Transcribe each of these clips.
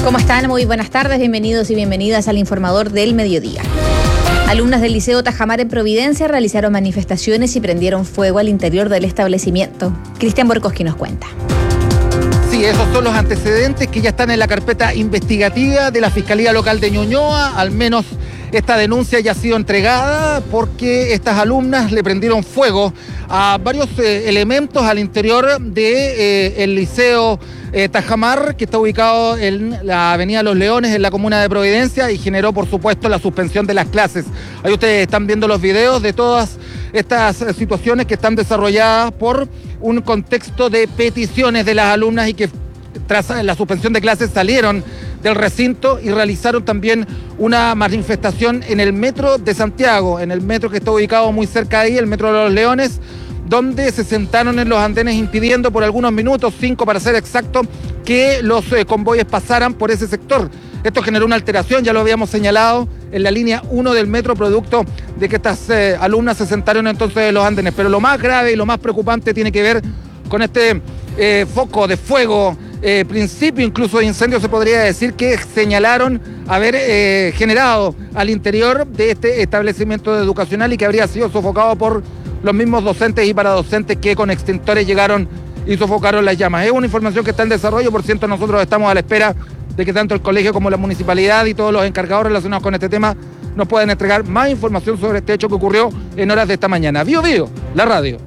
¿Cómo están? Muy buenas tardes, bienvenidos y bienvenidas al Informador del Mediodía. Alumnas del Liceo Tajamar en Providencia realizaron manifestaciones y prendieron fuego al interior del establecimiento. Cristian Borkowski nos cuenta. Sí, esos son los antecedentes que ya están en la carpeta investigativa de la Fiscalía Local de Ñuñoa. Al menos esta denuncia ya ha sido entregada porque estas alumnas le prendieron fuego a varios elementos al interior del Liceo Tajamar, que está ubicado en la Avenida Los Leones, en la comuna de Providencia, y generó, por supuesto, la suspensión de las clases. Ahí ustedes están viendo los videos de todas estas situaciones que están desarrolladas por un contexto de peticiones de las alumnas y que tras la suspensión de clases salieron del recinto y realizaron también una manifestación en el metro de Santiago, en el metro que está ubicado muy cerca de ahí, el metro de Los Leones, donde se sentaron en los andenes impidiendo por algunos minutos, 5 para ser exacto, que los convoyes pasaran por ese sector. Esto generó una alteración, ya lo habíamos señalado, en la línea 1 del metro, producto de que estas alumnas se sentaron entonces en los andenes. Pero lo más grave y lo más preocupante tiene que ver con este foco de fuego, principio incluso de incendio, se podría decir, que señalaron haber generado al interior de este establecimiento educacional y que habría sido sofocado por los mismos docentes y paradocentes que con extintores llegaron y sofocaron las llamas. Es una información que está en desarrollo, por cierto, nosotros estamos a la espera de que tanto el colegio como la municipalidad y todos los encargados relacionados con este tema nos puedan entregar más información sobre este hecho que ocurrió en horas de esta mañana. Bío Bío, la radio.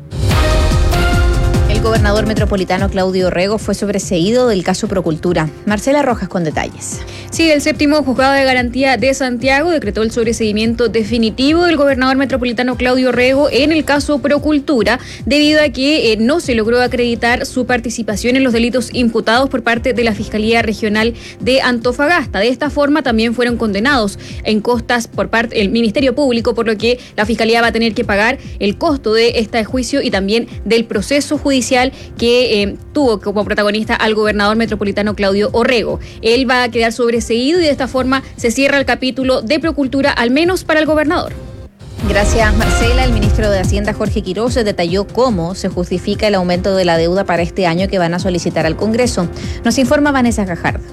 El gobernador metropolitano Claudio Orrego fue sobreseído del caso Procultura. Marcela Rojas con detalles. Sí, el séptimo juzgado de garantía de Santiago decretó el sobreseimiento definitivo del gobernador metropolitano Claudio Orrego en el caso Procultura, debido a que no se logró acreditar su participación en los delitos imputados por parte de la Fiscalía Regional de Antofagasta. De esta forma también fueron condenados en costas por parte del Ministerio Público, por lo que la Fiscalía va a tener que pagar el costo de este juicio y también del proceso judicial que tuvo como protagonista al gobernador metropolitano Claudio Orrego. Él va a quedar sobreseído y de esta forma se cierra el capítulo de Procultura, al menos para el gobernador. Gracias, Marcela. El ministro de Hacienda, Jorge Quiroz, detalló cómo se justifica el aumento de la deuda para este año que van a solicitar al Congreso. Nos informa Vanessa Gajardo.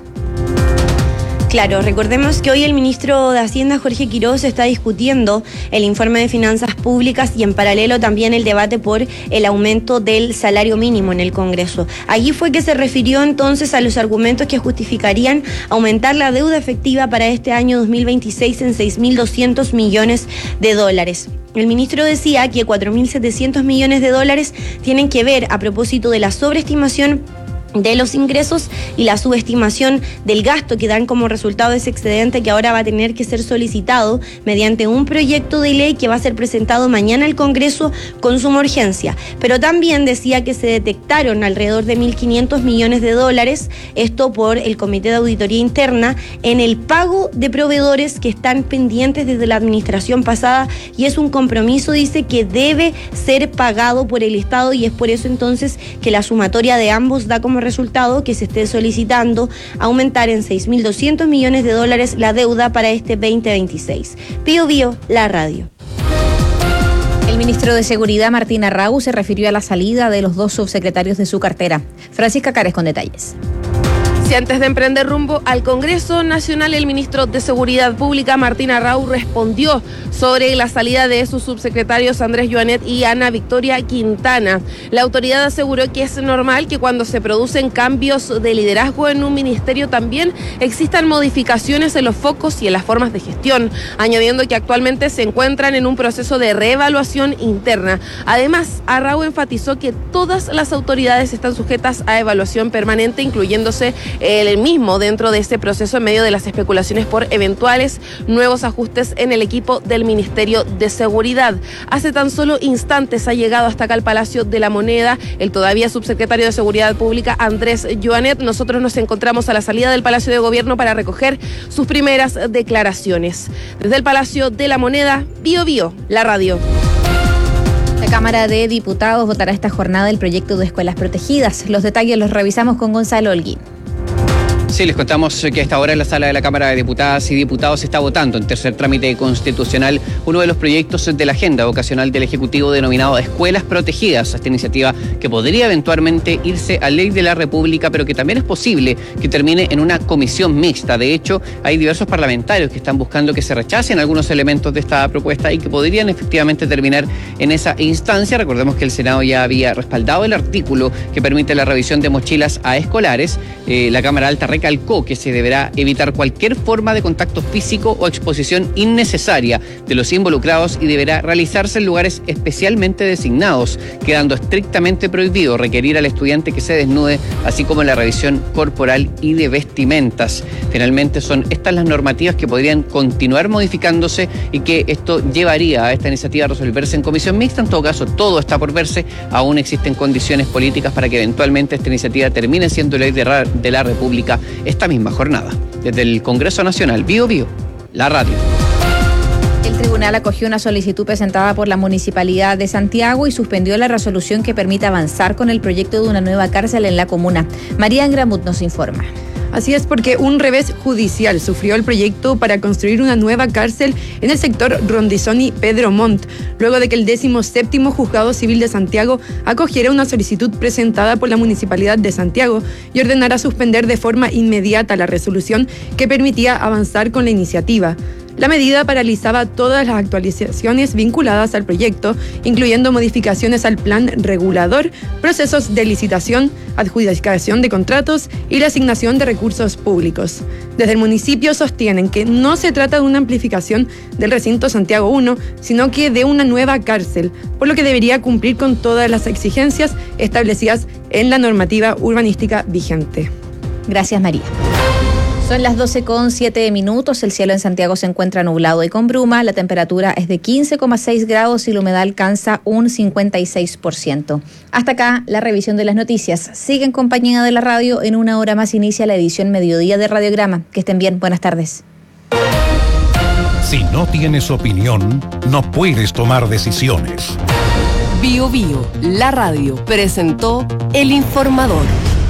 Claro, recordemos que hoy el ministro de Hacienda, Jorge Quiroz, está discutiendo el informe de finanzas públicas y en paralelo también el debate por el aumento del salario mínimo en el Congreso. Allí fue que se refirió entonces a los argumentos que justificarían aumentar la deuda efectiva para este año 2026 en 6.200 millones de dólares. El ministro decía que 4.700 millones de dólares tienen que ver a propósito de la sobreestimación de los ingresos y la subestimación del gasto que dan como resultado de ese excedente, que ahora va a tener que ser solicitado mediante un proyecto de ley que va a ser presentado mañana al Congreso con suma urgencia. Pero también decía que se detectaron alrededor de 1.500 millones de dólares, esto por el Comité de Auditoría Interna, en el pago de proveedores que están pendientes desde la administración pasada, y es un compromiso, dice, que debe ser pagado por el Estado, y es por eso entonces que la sumatoria de ambos da como resultado que se esté solicitando aumentar en 6.200 millones de dólares la deuda para este 2026. Bío Bío, la radio. El ministro de Seguridad, Martín Arrau, se refirió a la salida de los 2 subsecretarios de su cartera. Francisca Cares con detalles. Si antes de emprender rumbo al Congreso Nacional, el ministro de Seguridad Pública, Martín Arrau, respondió sobre la salida de sus subsecretarios Andrés Joanet y Ana Victoria Quintana. La autoridad aseguró que es normal que cuando se producen cambios de liderazgo en un ministerio también existan modificaciones en los focos y en las formas de gestión, añadiendo que actualmente se encuentran en un proceso de reevaluación interna. Además, Arrau enfatizó que todas las autoridades están sujetas a evaluación permanente, incluyéndose el mismo dentro de este proceso en medio de las especulaciones por eventuales nuevos ajustes en el equipo del Ministerio de Seguridad. Hace tan solo instantes ha llegado hasta acá al Palacio de la Moneda el todavía subsecretario de Seguridad Pública, Andrés Joanet. Nosotros nos encontramos a la salida del Palacio de Gobierno para recoger sus primeras declaraciones. Desde el Palacio de la Moneda, Bío Bío, la radio. La Cámara de Diputados votará esta jornada el proyecto de escuelas protegidas. Los detalles los revisamos con Gonzalo Holguín. Sí, les contamos que a esta hora en la sala de la Cámara de Diputadas y Diputados se está votando en tercer trámite constitucional uno de los proyectos de la agenda vocacional del Ejecutivo denominado Escuelas Protegidas. Esta iniciativa que podría eventualmente irse a ley de la República, pero que también es posible que termine en una comisión mixta. De hecho, hay diversos parlamentarios que están buscando que se rechacen algunos elementos de esta propuesta y que podrían efectivamente terminar en esa instancia. Recordemos que el Senado ya había respaldado el artículo que permite la revisión de mochilas a escolares. La Cámara Alta recalcó que se deberá evitar cualquier forma de contacto físico o exposición innecesaria de los involucrados y deberá realizarse en lugares especialmente designados, quedando estrictamente prohibido requerir al estudiante que se desnude, así como la revisión corporal y de vestimentas. Finalmente son estas las normativas que podrían continuar modificándose y que esto llevaría a esta iniciativa a resolverse en comisión mixta. En todo caso, todo está por verse. Aún existen condiciones políticas para que eventualmente esta iniciativa termine siendo ley de la República esta misma jornada. Desde el Congreso Nacional, Bío Bío, la radio. El tribunal acogió una solicitud presentada por la Municipalidad de Santiago y suspendió la resolución que permite avanzar con el proyecto de una nueva cárcel en la comuna. María Engramut nos informa. Así es, porque un revés judicial sufrió el proyecto para construir una nueva cárcel en el sector Rondizoni Pedro Montt, luego de que el 17º Juzgado Civil de Santiago acogiera una solicitud presentada por la Municipalidad de Santiago y ordenara suspender de forma inmediata la resolución que permitía avanzar con la iniciativa. La medida paralizaba todas las actualizaciones vinculadas al proyecto, incluyendo modificaciones al plan regulador, procesos de licitación, adjudicación de contratos y la asignación de recursos públicos. Desde el municipio sostienen que no se trata de una amplificación del recinto Santiago 1, sino que de una nueva cárcel, por lo que debería cumplir con todas las exigencias establecidas en la normativa urbanística vigente. Gracias, María. Son las 12:07. El cielo en Santiago se encuentra nublado y con bruma. La temperatura es de 15,6 grados y la humedad alcanza un 56%. Hasta acá la revisión de las noticias. Sigue en compañía de la radio. En una hora más inicia la edición Mediodía de Radiograma. Que estén bien. Buenas tardes. Si no tienes opinión, no puedes tomar decisiones. Bío Bío, la radio, presentó El Informador.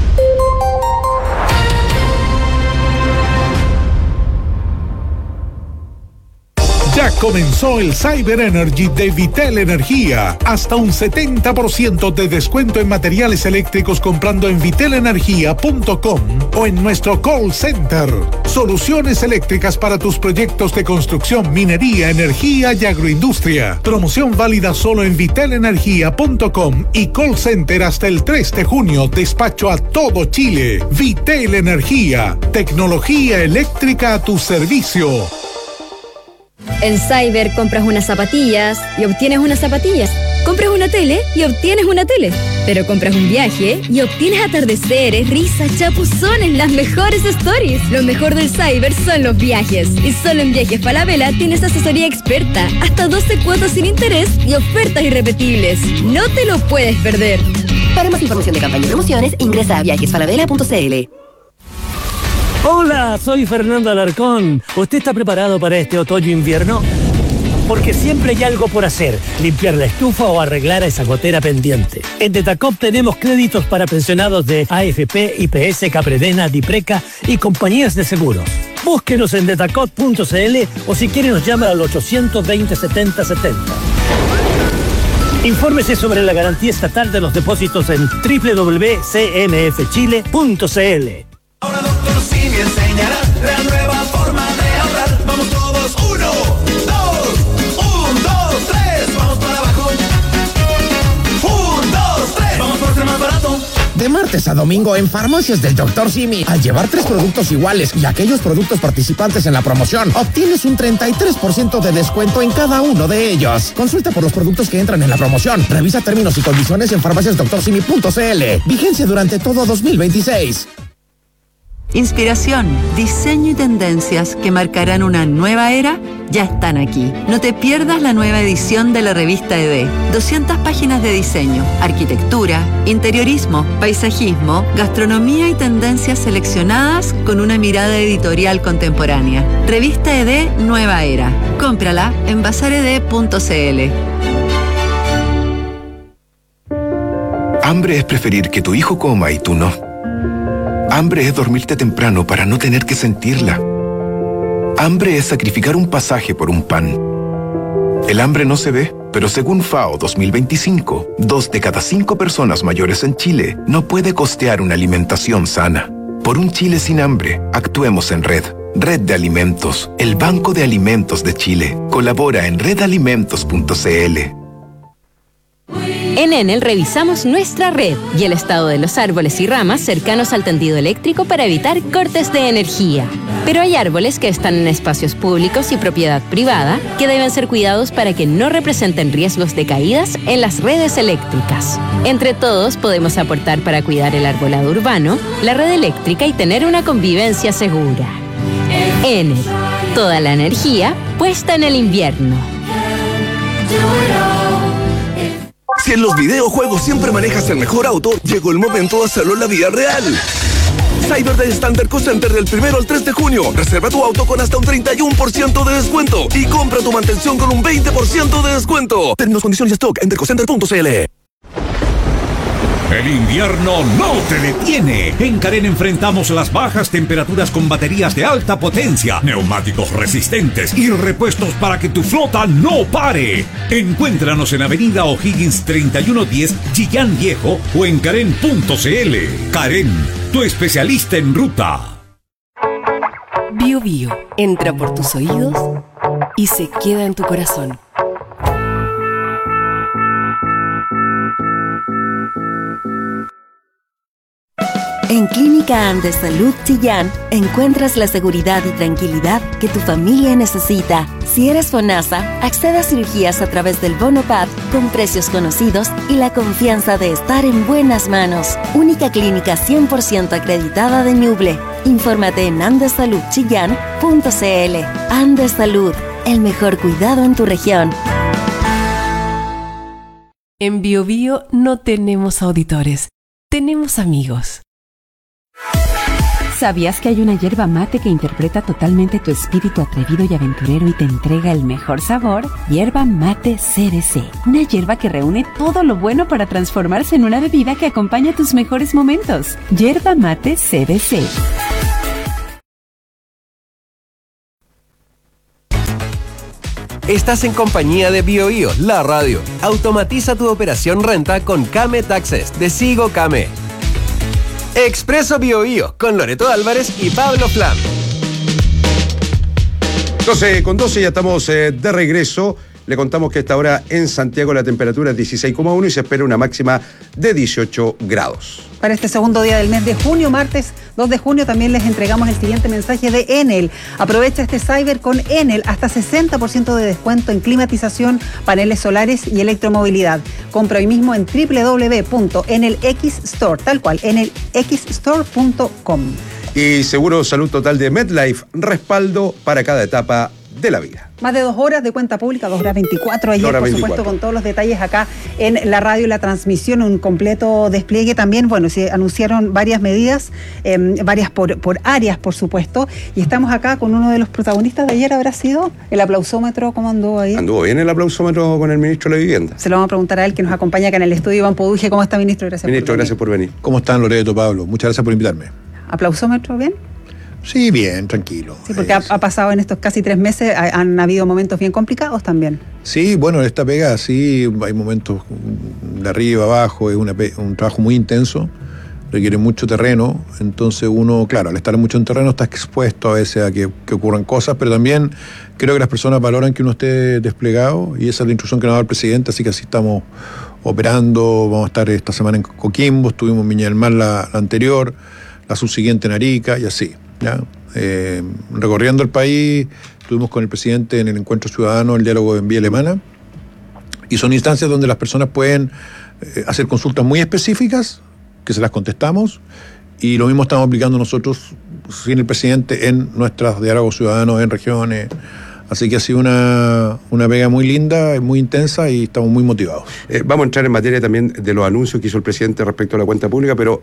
Ya comenzó el Cyber Energy de Vitel Energía. Hasta un 70% de descuento en materiales eléctricos comprando en vitelenergia.com o en nuestro call center. Soluciones eléctricas para tus proyectos de construcción, minería, energía y agroindustria. Promoción válida solo en vitelenergia.com y call center hasta el 3 de junio. Despacho a todo Chile. Vitel Energía. Tecnología eléctrica a tu servicio. En Cyber compras unas zapatillas y obtienes unas zapatillas. Compras una tele y obtienes una tele. Pero compras un viaje y obtienes atardeceres, risas, chapuzones, las mejores stories. Lo mejor del Cyber son los viajes. Y solo en Viajes Falabella tienes asesoría experta, hasta 12 cuotas sin interés y ofertas irrepetibles. No te lo puedes perder. Para más información de campaña y promociones, ingresa a viajesfalabella.cl. Hola, soy Fernando Alarcón. ¿Usted está preparado para este otoño-invierno? Porque siempre hay algo por hacer, limpiar la estufa o arreglar a esa gotera pendiente. En Detacop tenemos créditos para pensionados de AFP, IPS, Capredena, Dipreca y compañías de seguros. Búsquenos en detacop.cl o si quiere nos llama al 820-7070. Infórmese sobre la garantía estatal de los depósitos en www.cmfchile.cl. Ahora Dr. Simi enseñará la nueva forma de ahorrar. Vamos todos, 1, 2, 3, vamos para abajo. 1, 2, 3, vamos por ser más barato. De martes a domingo en Farmacias del Dr. Simi, al llevar 3 productos iguales y aquellos productos participantes en la promoción, obtienes un 33% de descuento en cada uno de ellos. Consulta por los productos que entran en la promoción. Revisa términos y condiciones en farmaciasdrsimi.cl. Vigencia durante todo 2026. Inspiración, diseño y tendencias que marcarán una nueva era ya están aquí. No te pierdas la nueva edición de la revista ED. 200 páginas de diseño, arquitectura, interiorismo, paisajismo, gastronomía y tendencias seleccionadas con una mirada editorial contemporánea. Revista ED Nueva Era. Cómprala en bazared.cl. Hambre es preferir que tu hijo coma y tú no. Hambre es dormirte temprano para no tener que sentirla. Hambre es sacrificar un pasaje por un pan. El hambre no se ve, pero según FAO 2025, 2 de cada 5 personas mayores en Chile no puede costear una alimentación sana. Por un Chile sin hambre, actuemos en red. Red de Alimentos, el Banco de Alimentos de Chile. Colabora en redalimentos.cl. En Enel revisamos nuestra red y el estado de los árboles y ramas cercanos al tendido eléctrico para evitar cortes de energía. Pero hay árboles que están en espacios públicos y propiedad privada que deben ser cuidados para que no representen riesgos de caídas en las redes eléctricas. Entre todos podemos aportar para cuidar el arbolado urbano, la red eléctrica y tener una convivencia segura. Enel, toda la energía puesta en el invierno. Si en los videojuegos siempre manejas el mejor auto, llegó el momento de hacerlo en la vida real. Cyber Day Standard Co Center del 1 al 3 de junio. Reserva tu auto con hasta un 31% de descuento y compra tu mantención con un 20% de descuento. Términos, condiciones y stock en decocenter.cl. El invierno no te detiene. En Carén enfrentamos las bajas temperaturas con baterías de alta potencia, neumáticos resistentes y repuestos para que tu flota no pare. Encuéntranos en Avenida O'Higgins 3110, Chillán Viejo o en carén.cl. Carén, tu especialista en ruta. Bio Bio entra por tus oídos y se queda en tu corazón. En Clínica Andes Salud Chillán encuentras la seguridad y tranquilidad que tu familia necesita. Si eres FONASA, accede a cirugías a través del Bono PAD con precios conocidos y la confianza de estar en buenas manos. Única clínica 100% acreditada de Ñuble. Infórmate en andesaludchillán.cl. Andes Salud, el mejor cuidado en tu región. En Bio Bio no tenemos auditores, tenemos amigos. ¿Sabías que hay una yerba mate que interpreta totalmente tu espíritu atrevido y aventurero y te entrega el mejor sabor? Yerba Mate CBC. Una yerba que reúne todo lo bueno para transformarse en una bebida que acompaña tus mejores momentos. Yerba Mate CBC. Estás en compañía de BioBio, la radio. Automatiza tu operación renta con Kame Taxes de Sigo Kame. Expreso BioBio con Loreto Álvarez y Pablo Flam. 12:12, ya estamos de regreso. Le contamos que a esta hora en Santiago la temperatura es 16,1 y se espera una máxima de 18 grados. Para este segundo día del mes de junio, martes 2 de junio, también les entregamos el siguiente mensaje de Enel. Aprovecha este Cyber con Enel, hasta 60% de descuento en climatización, paneles solares y electromovilidad. Compra hoy mismo en www.enelxstore, tal cual, enelxstore.com. Y Seguro Salud Total de MedLife, respaldo para cada etapa de la vida. Más de 2 horas de cuenta pública, 2 horas 24 ayer, por supuesto, con todos los detalles acá en la radio y la transmisión, un completo despliegue también. Bueno, se anunciaron varias medidas, varias por áreas, por supuesto, y estamos acá con uno de los protagonistas de ayer, habrá sido el aplausómetro. ¿Cómo anduvo ahí? Anduvo bien el aplausómetro con el ministro de la Vivienda. Se lo vamos a preguntar a él, que nos acompaña acá en el estudio, Iván Poduje. ¿Cómo está, ministro? Gracias por venir. ¿Cómo están, Loreto, Pablo? Muchas gracias por invitarme. ¿Aplausómetro bien? Sí, bien, tranquilo. Sí, porque ha pasado en estos casi 3 meses, han habido momentos bien complicados también. Sí, bueno, esta pega sí, hay momentos de arriba, abajo, es un trabajo muy intenso, requiere mucho terreno, entonces uno, claro, al estar mucho en terreno está expuesto a veces a que ocurran cosas, pero también creo que las personas valoran que uno esté desplegado y esa es la instrucción que nos da el presidente, así que así estamos operando. Vamos a estar esta semana en Coquimbo, estuvimos en Viña del Mar la anterior, la subsiguiente en Arica y así. ¿Ya? Recorriendo el país, estuvimos con el presidente en el encuentro ciudadano, el diálogo en vía alemana, y son instancias donde las personas pueden hacer consultas muy específicas, que se las contestamos, y lo mismo estamos aplicando nosotros sin el presidente en nuestros diálogos ciudadanos en regiones. Así que ha sido una pega muy linda, muy intensa y estamos muy motivados. Vamos a entrar en materia también de los anuncios que hizo el presidente respecto a la cuenta pública, pero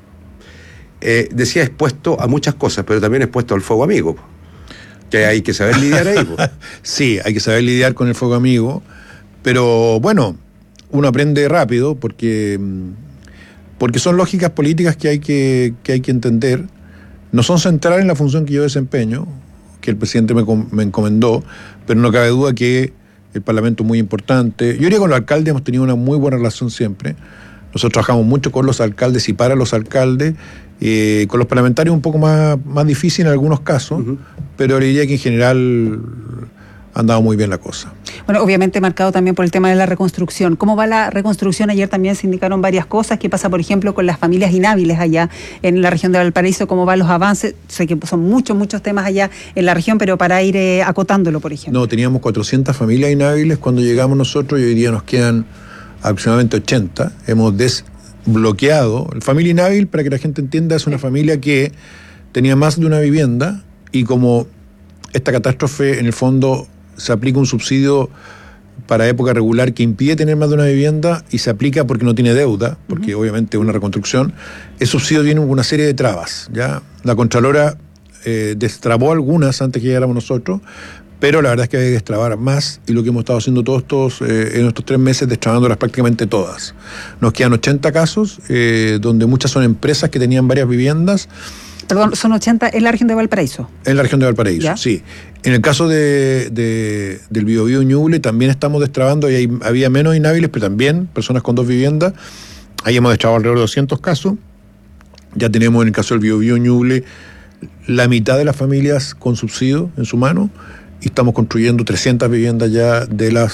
decía expuesto a muchas cosas, pero también expuesto al fuego amigo, que hay que saber lidiar ahí. Sí, hay que saber lidiar con el fuego amigo, pero bueno, uno aprende rápido porque porque son lógicas políticas que hay que entender, no son centrales en la función que yo desempeño, que el presidente me encomendó, pero no cabe duda que el Parlamento es muy importante. Yo diría que con los alcaldes hemos tenido una muy buena relación siempre. Nosotros trabajamos mucho con los alcaldes y para los alcaldes, con los parlamentarios un poco más difícil en algunos casos, pero le diría que en general ha andado muy bien la cosa. Bueno, obviamente marcado también por el tema de la reconstrucción. ¿Cómo va la reconstrucción? Ayer también se indicaron varias cosas. ¿Qué pasa, por ejemplo, con las familias inhábiles allá en la región de Valparaíso? ¿Cómo van los avances? Sé que son muchos temas allá en la región, pero para ir acotándolo, por ejemplo. No, teníamos 400 familias inhábiles cuando llegamos nosotros y hoy día nos quedan aproximadamente 80. Hemos desbloqueado. La familia inhábil, para que la gente entienda, es una familia que tenía más de una vivienda y como esta catástrofe, en el fondo, se aplica un subsidio para época regular que impide tener más de una vivienda y se aplica porque no tiene deuda, porque obviamente es una reconstrucción. Ese subsidio tiene una serie de trabas, ¿ya? La Contralora destrabó algunas antes que llegáramos nosotros, pero la verdad es que hay que destrabar más y lo que hemos estado haciendo todos en estos 3 meses, destrabándolas prácticamente todas. Nos quedan 80 casos, donde muchas son empresas que tenían varias viviendas. Perdón, son 80 en la región de Valparaíso. En la región de Valparaíso, ¿ya? Sí. En el caso del Biobío Ñuble también estamos destrabando, y había menos inhábiles, pero también personas con 2 viviendas. Ahí hemos destrabado alrededor de 200 casos. Ya tenemos en el caso del Biobío Ñuble la mitad de las familias con subsidio en su mano y estamos construyendo 300 viviendas ya de las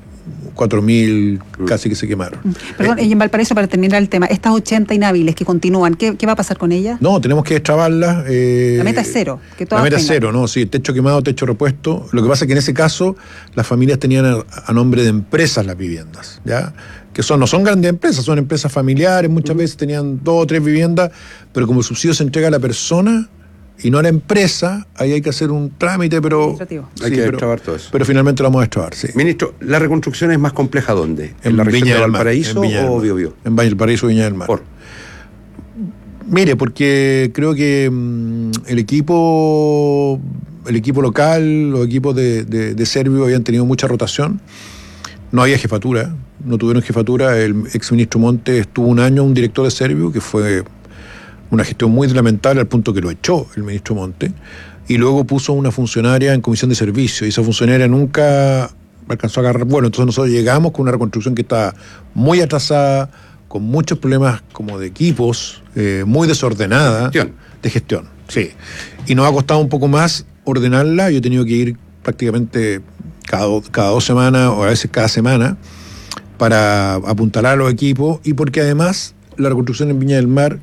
4.000 casi que se quemaron. Perdón, y en Valparaíso, para terminar el tema, estas 80 inhábiles que continúan, ¿qué va a pasar con ellas? No, tenemos que destrabarlas. La meta es cero. Que todas la meta es tengan. cero, ¿no? Sí, techo quemado, techo repuesto. Lo que pasa es que en ese caso las familias tenían a nombre de empresas las viviendas, ¿ya? Que no son grandes empresas, son empresas familiares, muchas veces tenían 2 o 3 viviendas, pero como el subsidio se entrega a la persona y no a la empresa, ahí hay que hacer un trámite, pero hay que destrabar todo eso. Pero finalmente lo vamos a destrabar, sí. Ministro, ¿la reconstrucción es más compleja dónde? ¿En la región Viña de del Mar, Valparaíso o Biobío? En Valparaíso, Viña del Mar. Mire, porque creo que el equipo local, los equipos de Servio habían tenido mucha rotación. No había jefatura, no tuvieron jefatura. El exministro Montes estuvo un año un director de Servio, que fue una gestión muy lamentable al punto que lo echó el ministro Montes, y luego puso una funcionaria en comisión de servicio, y esa funcionaria nunca alcanzó a agarrar vuelo. Entonces nosotros llegamos con una reconstrucción que estaba muy atrasada, con muchos problemas como de equipos, muy desordenada. De gestión, sí. Y nos ha costado un poco más ordenarla. Yo he tenido que ir prácticamente cada 2 semanas, o a veces cada semana, para apuntalar a los equipos, y porque además la reconstrucción en Viña del Mar,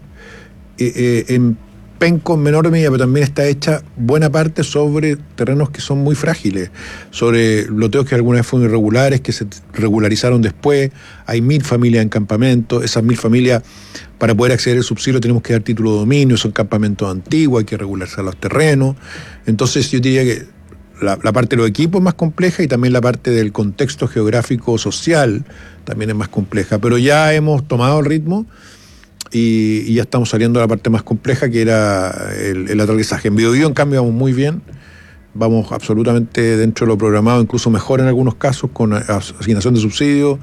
en Penco en menor medida, pero también está hecha buena parte sobre terrenos que son muy frágiles, sobre loteos que alguna vez fueron irregulares, que se regularizaron después. Hay 1.000 familias en campamento. Esas 1.000 familias, para poder acceder al subsidio, tenemos que dar título de dominio, son campamentos antiguos, hay que regularizar los terrenos. Entonces yo diría que la parte de los equipos es más compleja, y también la parte del contexto geográfico social también es más compleja, pero ya hemos tomado el ritmo y ya estamos saliendo a la parte más compleja, que era el aterrizaje. En Biobío, en cambio, vamos muy bien, vamos absolutamente dentro de lo programado, incluso mejor en algunos casos, con asignación de subsidios,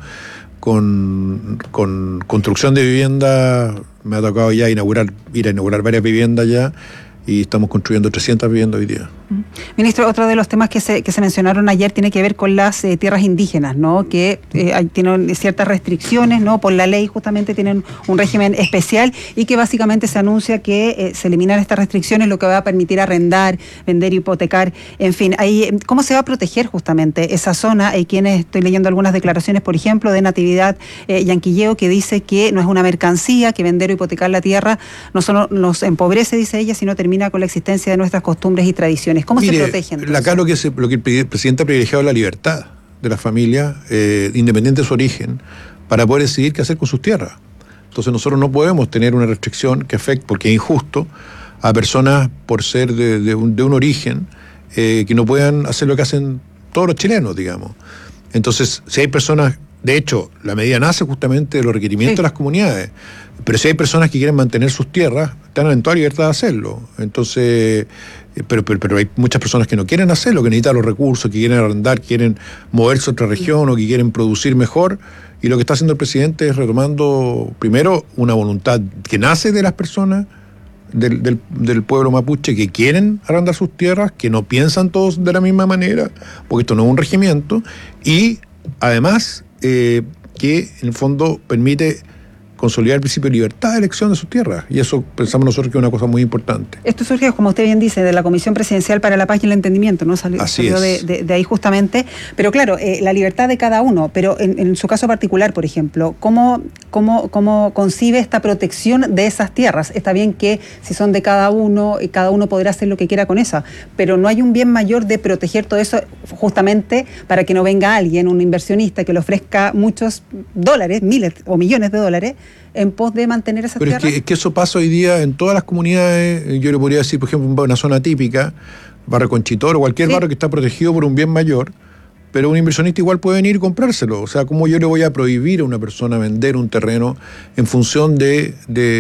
con construcción de viviendas. Me ha tocado ya ir a inaugurar varias viviendas ya, y estamos construyendo 300 viviendas hoy día. Ministro, otro de los temas que se mencionaron ayer tiene que ver con las tierras indígenas, ¿no? Que tienen ciertas restricciones, ¿no? Por la ley justamente tienen un régimen especial, y que básicamente se anuncia que se eliminan estas restricciones, lo que va a permitir arrendar, vender, hipotecar, en fin. Ahí, ¿cómo se va a proteger justamente esa zona? Hay quienes, estoy leyendo algunas declaraciones, por ejemplo, de Natividad Yanquilleo, que dice que no es una mercancía, que vender o hipotecar la tierra no solo nos empobrece, dice ella, sino termina con la existencia de nuestras costumbres y tradiciones. ¿Cómo se protegen? Acá lo que el presidente ha privilegiado es la libertad de las familias, independiente de su origen, para poder decidir qué hacer con sus tierras. Entonces nosotros no podemos tener una restricción que afecte, porque es injusto, a personas por ser de un origen que no puedan hacer lo que hacen todos los chilenos, digamos. Entonces, si hay personas De hecho, la medida nace justamente de los requerimientos de las comunidades. Pero si hay personas que quieren mantener sus tierras, están en toda libertad de hacerlo. Entonces, pero hay muchas personas que no quieren hacerlo, que necesitan los recursos, que quieren arrendar, quieren moverse a otra región o que quieren producir mejor. Y lo que está haciendo el presidente es retomando, primero, una voluntad que nace de las personas, del pueblo mapuche, que quieren arrendar sus tierras, que no piensan todos de la misma manera, porque esto no es un regimiento, y además que en el fondo permite consolidar el principio de libertad de elección de sus tierras, y eso pensamos nosotros que es una cosa muy importante. Esto surge, como usted bien dice, de la Comisión Presidencial para la Paz y el Entendimiento, ¿no? Salió de ahí justamente, pero claro, la libertad de cada uno, pero en su caso particular, por ejemplo, ¿cómo concibe esta protección de esas tierras? Está bien que si son de cada uno podrá hacer lo que quiera con esa, pero no hay un bien mayor de proteger todo eso justamente para que no venga alguien, un inversionista, que le ofrezca muchos dólares, miles o millones de dólares, en pos de mantener esas tierras. Pero es que eso pasa hoy día en todas las comunidades. Yo le podría decir, por ejemplo, una zona típica, Barrio Conchitor o cualquier barrio que está protegido por un bien mayor, pero un inversionista igual puede venir y comprárselo. O sea, ¿cómo yo le voy a prohibir a una persona vender un terreno en función de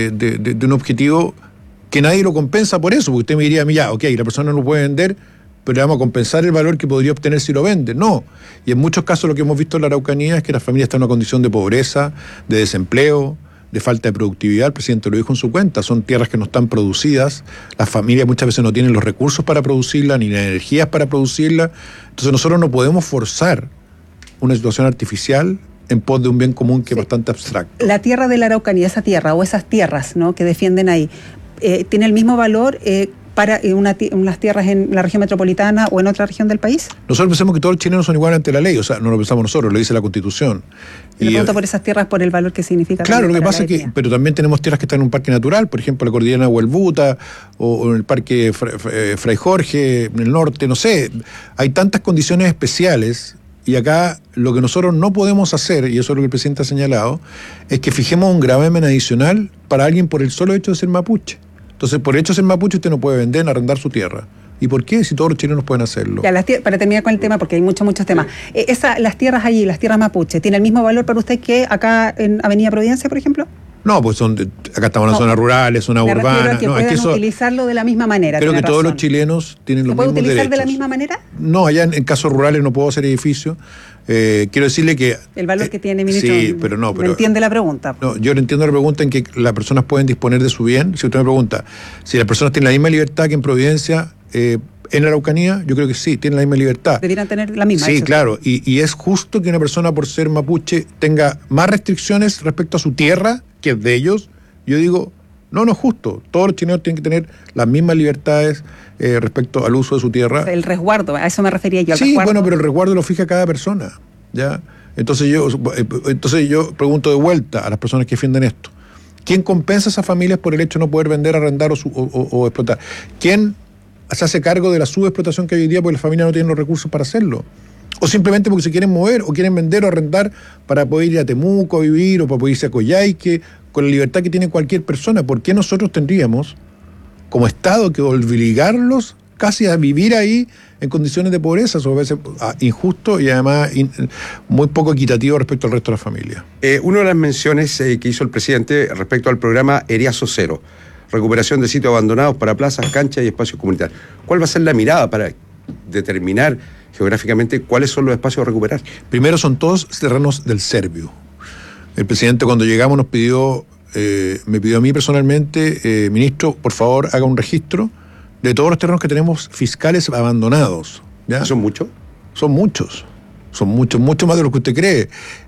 un objetivo que nadie lo compensa por eso? Porque usted me diría, ya, ok, la persona no lo puede vender, pero le vamos a compensar el valor que podría obtener si lo vende. No. Y en muchos casos lo que hemos visto en la Araucanía es que las familias están en una condición de pobreza, de desempleo, de falta de productividad. El presidente lo dijo en su cuenta, son tierras que no están producidas, las familias muchas veces no tienen los recursos para producirla, ni las energías para producirla. Entonces nosotros no podemos forzar una situación artificial en pos de un bien común que es bastante abstracto. La tierra de la Araucanía, esa tierra o esas tierras, ¿no?, que defienden ahí, ¿tiene el mismo valor para unas tierras en la región metropolitana o en otra región del país? Nosotros pensamos que todos los chilenos son iguales ante la ley, o sea, no lo pensamos nosotros, lo dice la Constitución. Y le pregunto por esas tierras, por el valor que significa. Claro, lo que pasa es que, pero también tenemos tierras que están en un parque natural, por ejemplo, la cordillera de Huelbuta, o en el parque Fray Jorge, en el norte, no sé. Hay tantas condiciones especiales, y acá lo que nosotros no podemos hacer, y eso es lo que el presidente ha señalado, es que fijemos un gravamen adicional para alguien por el solo hecho de ser mapuche. Entonces, por el hecho de ser mapuche, usted no puede vender, arrendar su tierra. ¿Y por qué? Si todos los chilenos pueden hacerlo. Ya, para terminar con el tema, porque hay muchos temas. Las tierras allí, las tierras mapuche, ¿tienen el mismo valor para usted que acá en Avenida Providencia, por ejemplo? No, pues acá estamos en zonas rurales, zonas urbanas. Que puedan utilizarlo de la misma manera. Creo que todos los chilenos tienen los mismos derechos. ¿Se puede utilizar de la misma manera? No, allá en casos rurales no puedo hacer edificios. Quiero decirle que... El valor que tiene, ministro, sí, pero no, pero entiende la pregunta. No, yo le entiendo la pregunta en que las personas pueden disponer de su bien. Si usted me pregunta, si las personas tienen la misma libertad que en Providencia, en la Araucanía, yo creo que sí, tienen la misma libertad. Debieran tener la misma. Sí, claro, y es justo que una persona por ser mapuche tenga más restricciones respecto a su tierra, que es de ellos. Yo digo, no es justo. Todos los chilenos tienen que tener las mismas libertades respecto al uso de su tierra. O sea, el resguardo, a eso me refería yo. Sí, bueno, pero el resguardo lo fija cada persona, ¿ya? Entonces yo pregunto de vuelta a las personas que defienden esto. ¿Quién compensa a esas familias por el hecho de no poder vender, arrendar o explotar? ¿Quién se hace cargo de la subexplotación que hay hoy día porque las familias no tienen los recursos para hacerlo? O simplemente porque se quieren mover o quieren vender o arrendar para poder ir a Temuco a vivir o para poder irse a Coyhaique, con la libertad que tiene cualquier persona. ¿Por qué nosotros tendríamos, como Estado, que obligarlos casi a vivir ahí en condiciones de pobreza? Eso a veces injusto y además muy poco equitativo respecto al resto de la familia. Una de las menciones que hizo el presidente respecto al programa Eriazo Cero, recuperación de sitios abandonados para plazas, canchas y espacios comunitarios. ¿Cuál va a ser la mirada para determinar geográficamente cuáles son los espacios a recuperar? Primero, son todos terrenos del Servio. El presidente, cuando llegamos, me pidió a mí personalmente, ministro, por favor, haga un registro de todos los terrenos que tenemos fiscales abandonados. ¿Ya? ¿Son muchos? Son muchos. Son mucho más de lo que usted cree.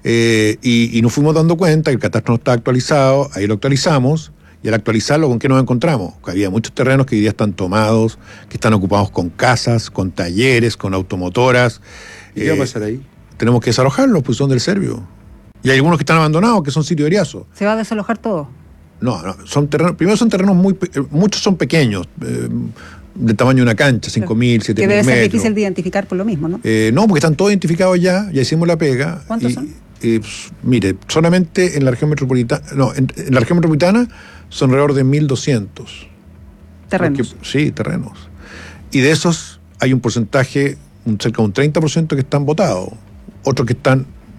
Y nos fuimos dando cuenta que el catastro no está actualizado, ahí lo actualizamos, y al actualizarlo, ¿con qué nos encontramos? Que había muchos terrenos que hoy día están tomados, que están ocupados con casas, con talleres, con automotoras. ¿Y qué va a pasar ahí? Tenemos que desalojarlos, pues son del Servio. Y hay algunos que están abandonados, que son sitio de Eriazo. ¿Se va a desalojar todo? No, son terrenos, primero son terrenos muchos son pequeños, del tamaño de una cancha, 5.000, 7.000 metros. Que debe ser difícil de identificar por lo mismo, ¿no? No, porque están todos identificados ya hicimos la pega. ¿Cuántos son? Mire, solamente en la región metropolitana, en la región metropolitana son alrededor de 1.200. ¿Terrenos? Sí, terrenos. Y de esos hay un porcentaje, cerca de un 30% que están votados, otros que están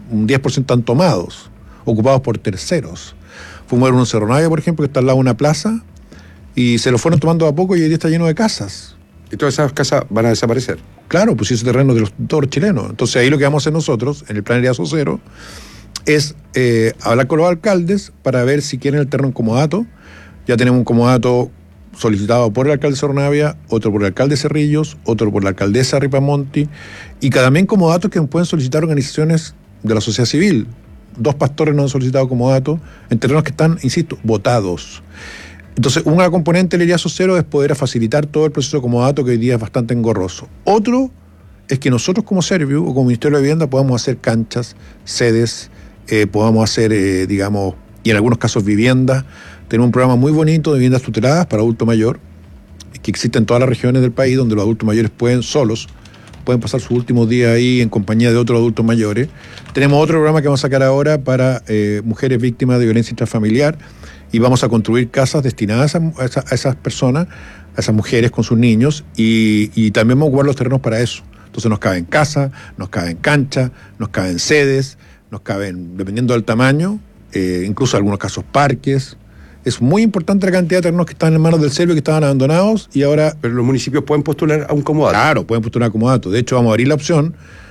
un 10% están tomados, ocupados por terceros. Fuimos a ver uno en Cerro Navia, por ejemplo, que está al lado de una plaza, y se lo fueron tomando a poco y hoy día está lleno de casas. ¿Y todas esas casas van a desaparecer? Claro, pues ese terreno de todos los chilenos. Entonces ahí lo que vamos a hacer nosotros, en el plan Eriazo Cero, es hablar con los alcaldes para ver si quieren el terreno en comodato. Ya tenemos un comodato solicitado por el alcalde de Cerro Navia, otro por el alcalde de Cerrillos, otro por la alcaldesa Ripamonti, y también comodatos que pueden solicitar organizaciones de la sociedad civil. 2 pastores nos han solicitado comodato en terrenos que están, insisto, votados. Entonces, una componente del Eriazo Cero es poder facilitar todo el proceso de comodato, que hoy día es bastante engorroso. Otro es que nosotros como Serviu o como Ministerio de Vivienda podamos hacer canchas, sedes, podamos hacer, digamos, y en algunos casos viviendas. Tenemos un programa muy bonito de viviendas tuteladas para adulto mayor, que existe en todas las regiones del país, donde los adultos mayores pueden pasar sus últimos días ahí en compañía de otros adultos mayores. Tenemos otro programa que vamos a sacar ahora para mujeres víctimas de violencia intrafamiliar, y vamos a construir casas destinadas a esas personas, a esas mujeres con sus niños, y también vamos a ocupar los terrenos para eso. Entonces nos caben casas, nos caben canchas, nos caben sedes, nos caben, dependiendo del tamaño, incluso en algunos casos parques. Es muy importante la cantidad de terrenos que están en manos del Serviu, que estaban abandonados, y ahora... Pero los municipios pueden postular a un comodato. Claro, pueden postular a comodato. De hecho, vamos a abrir la opción,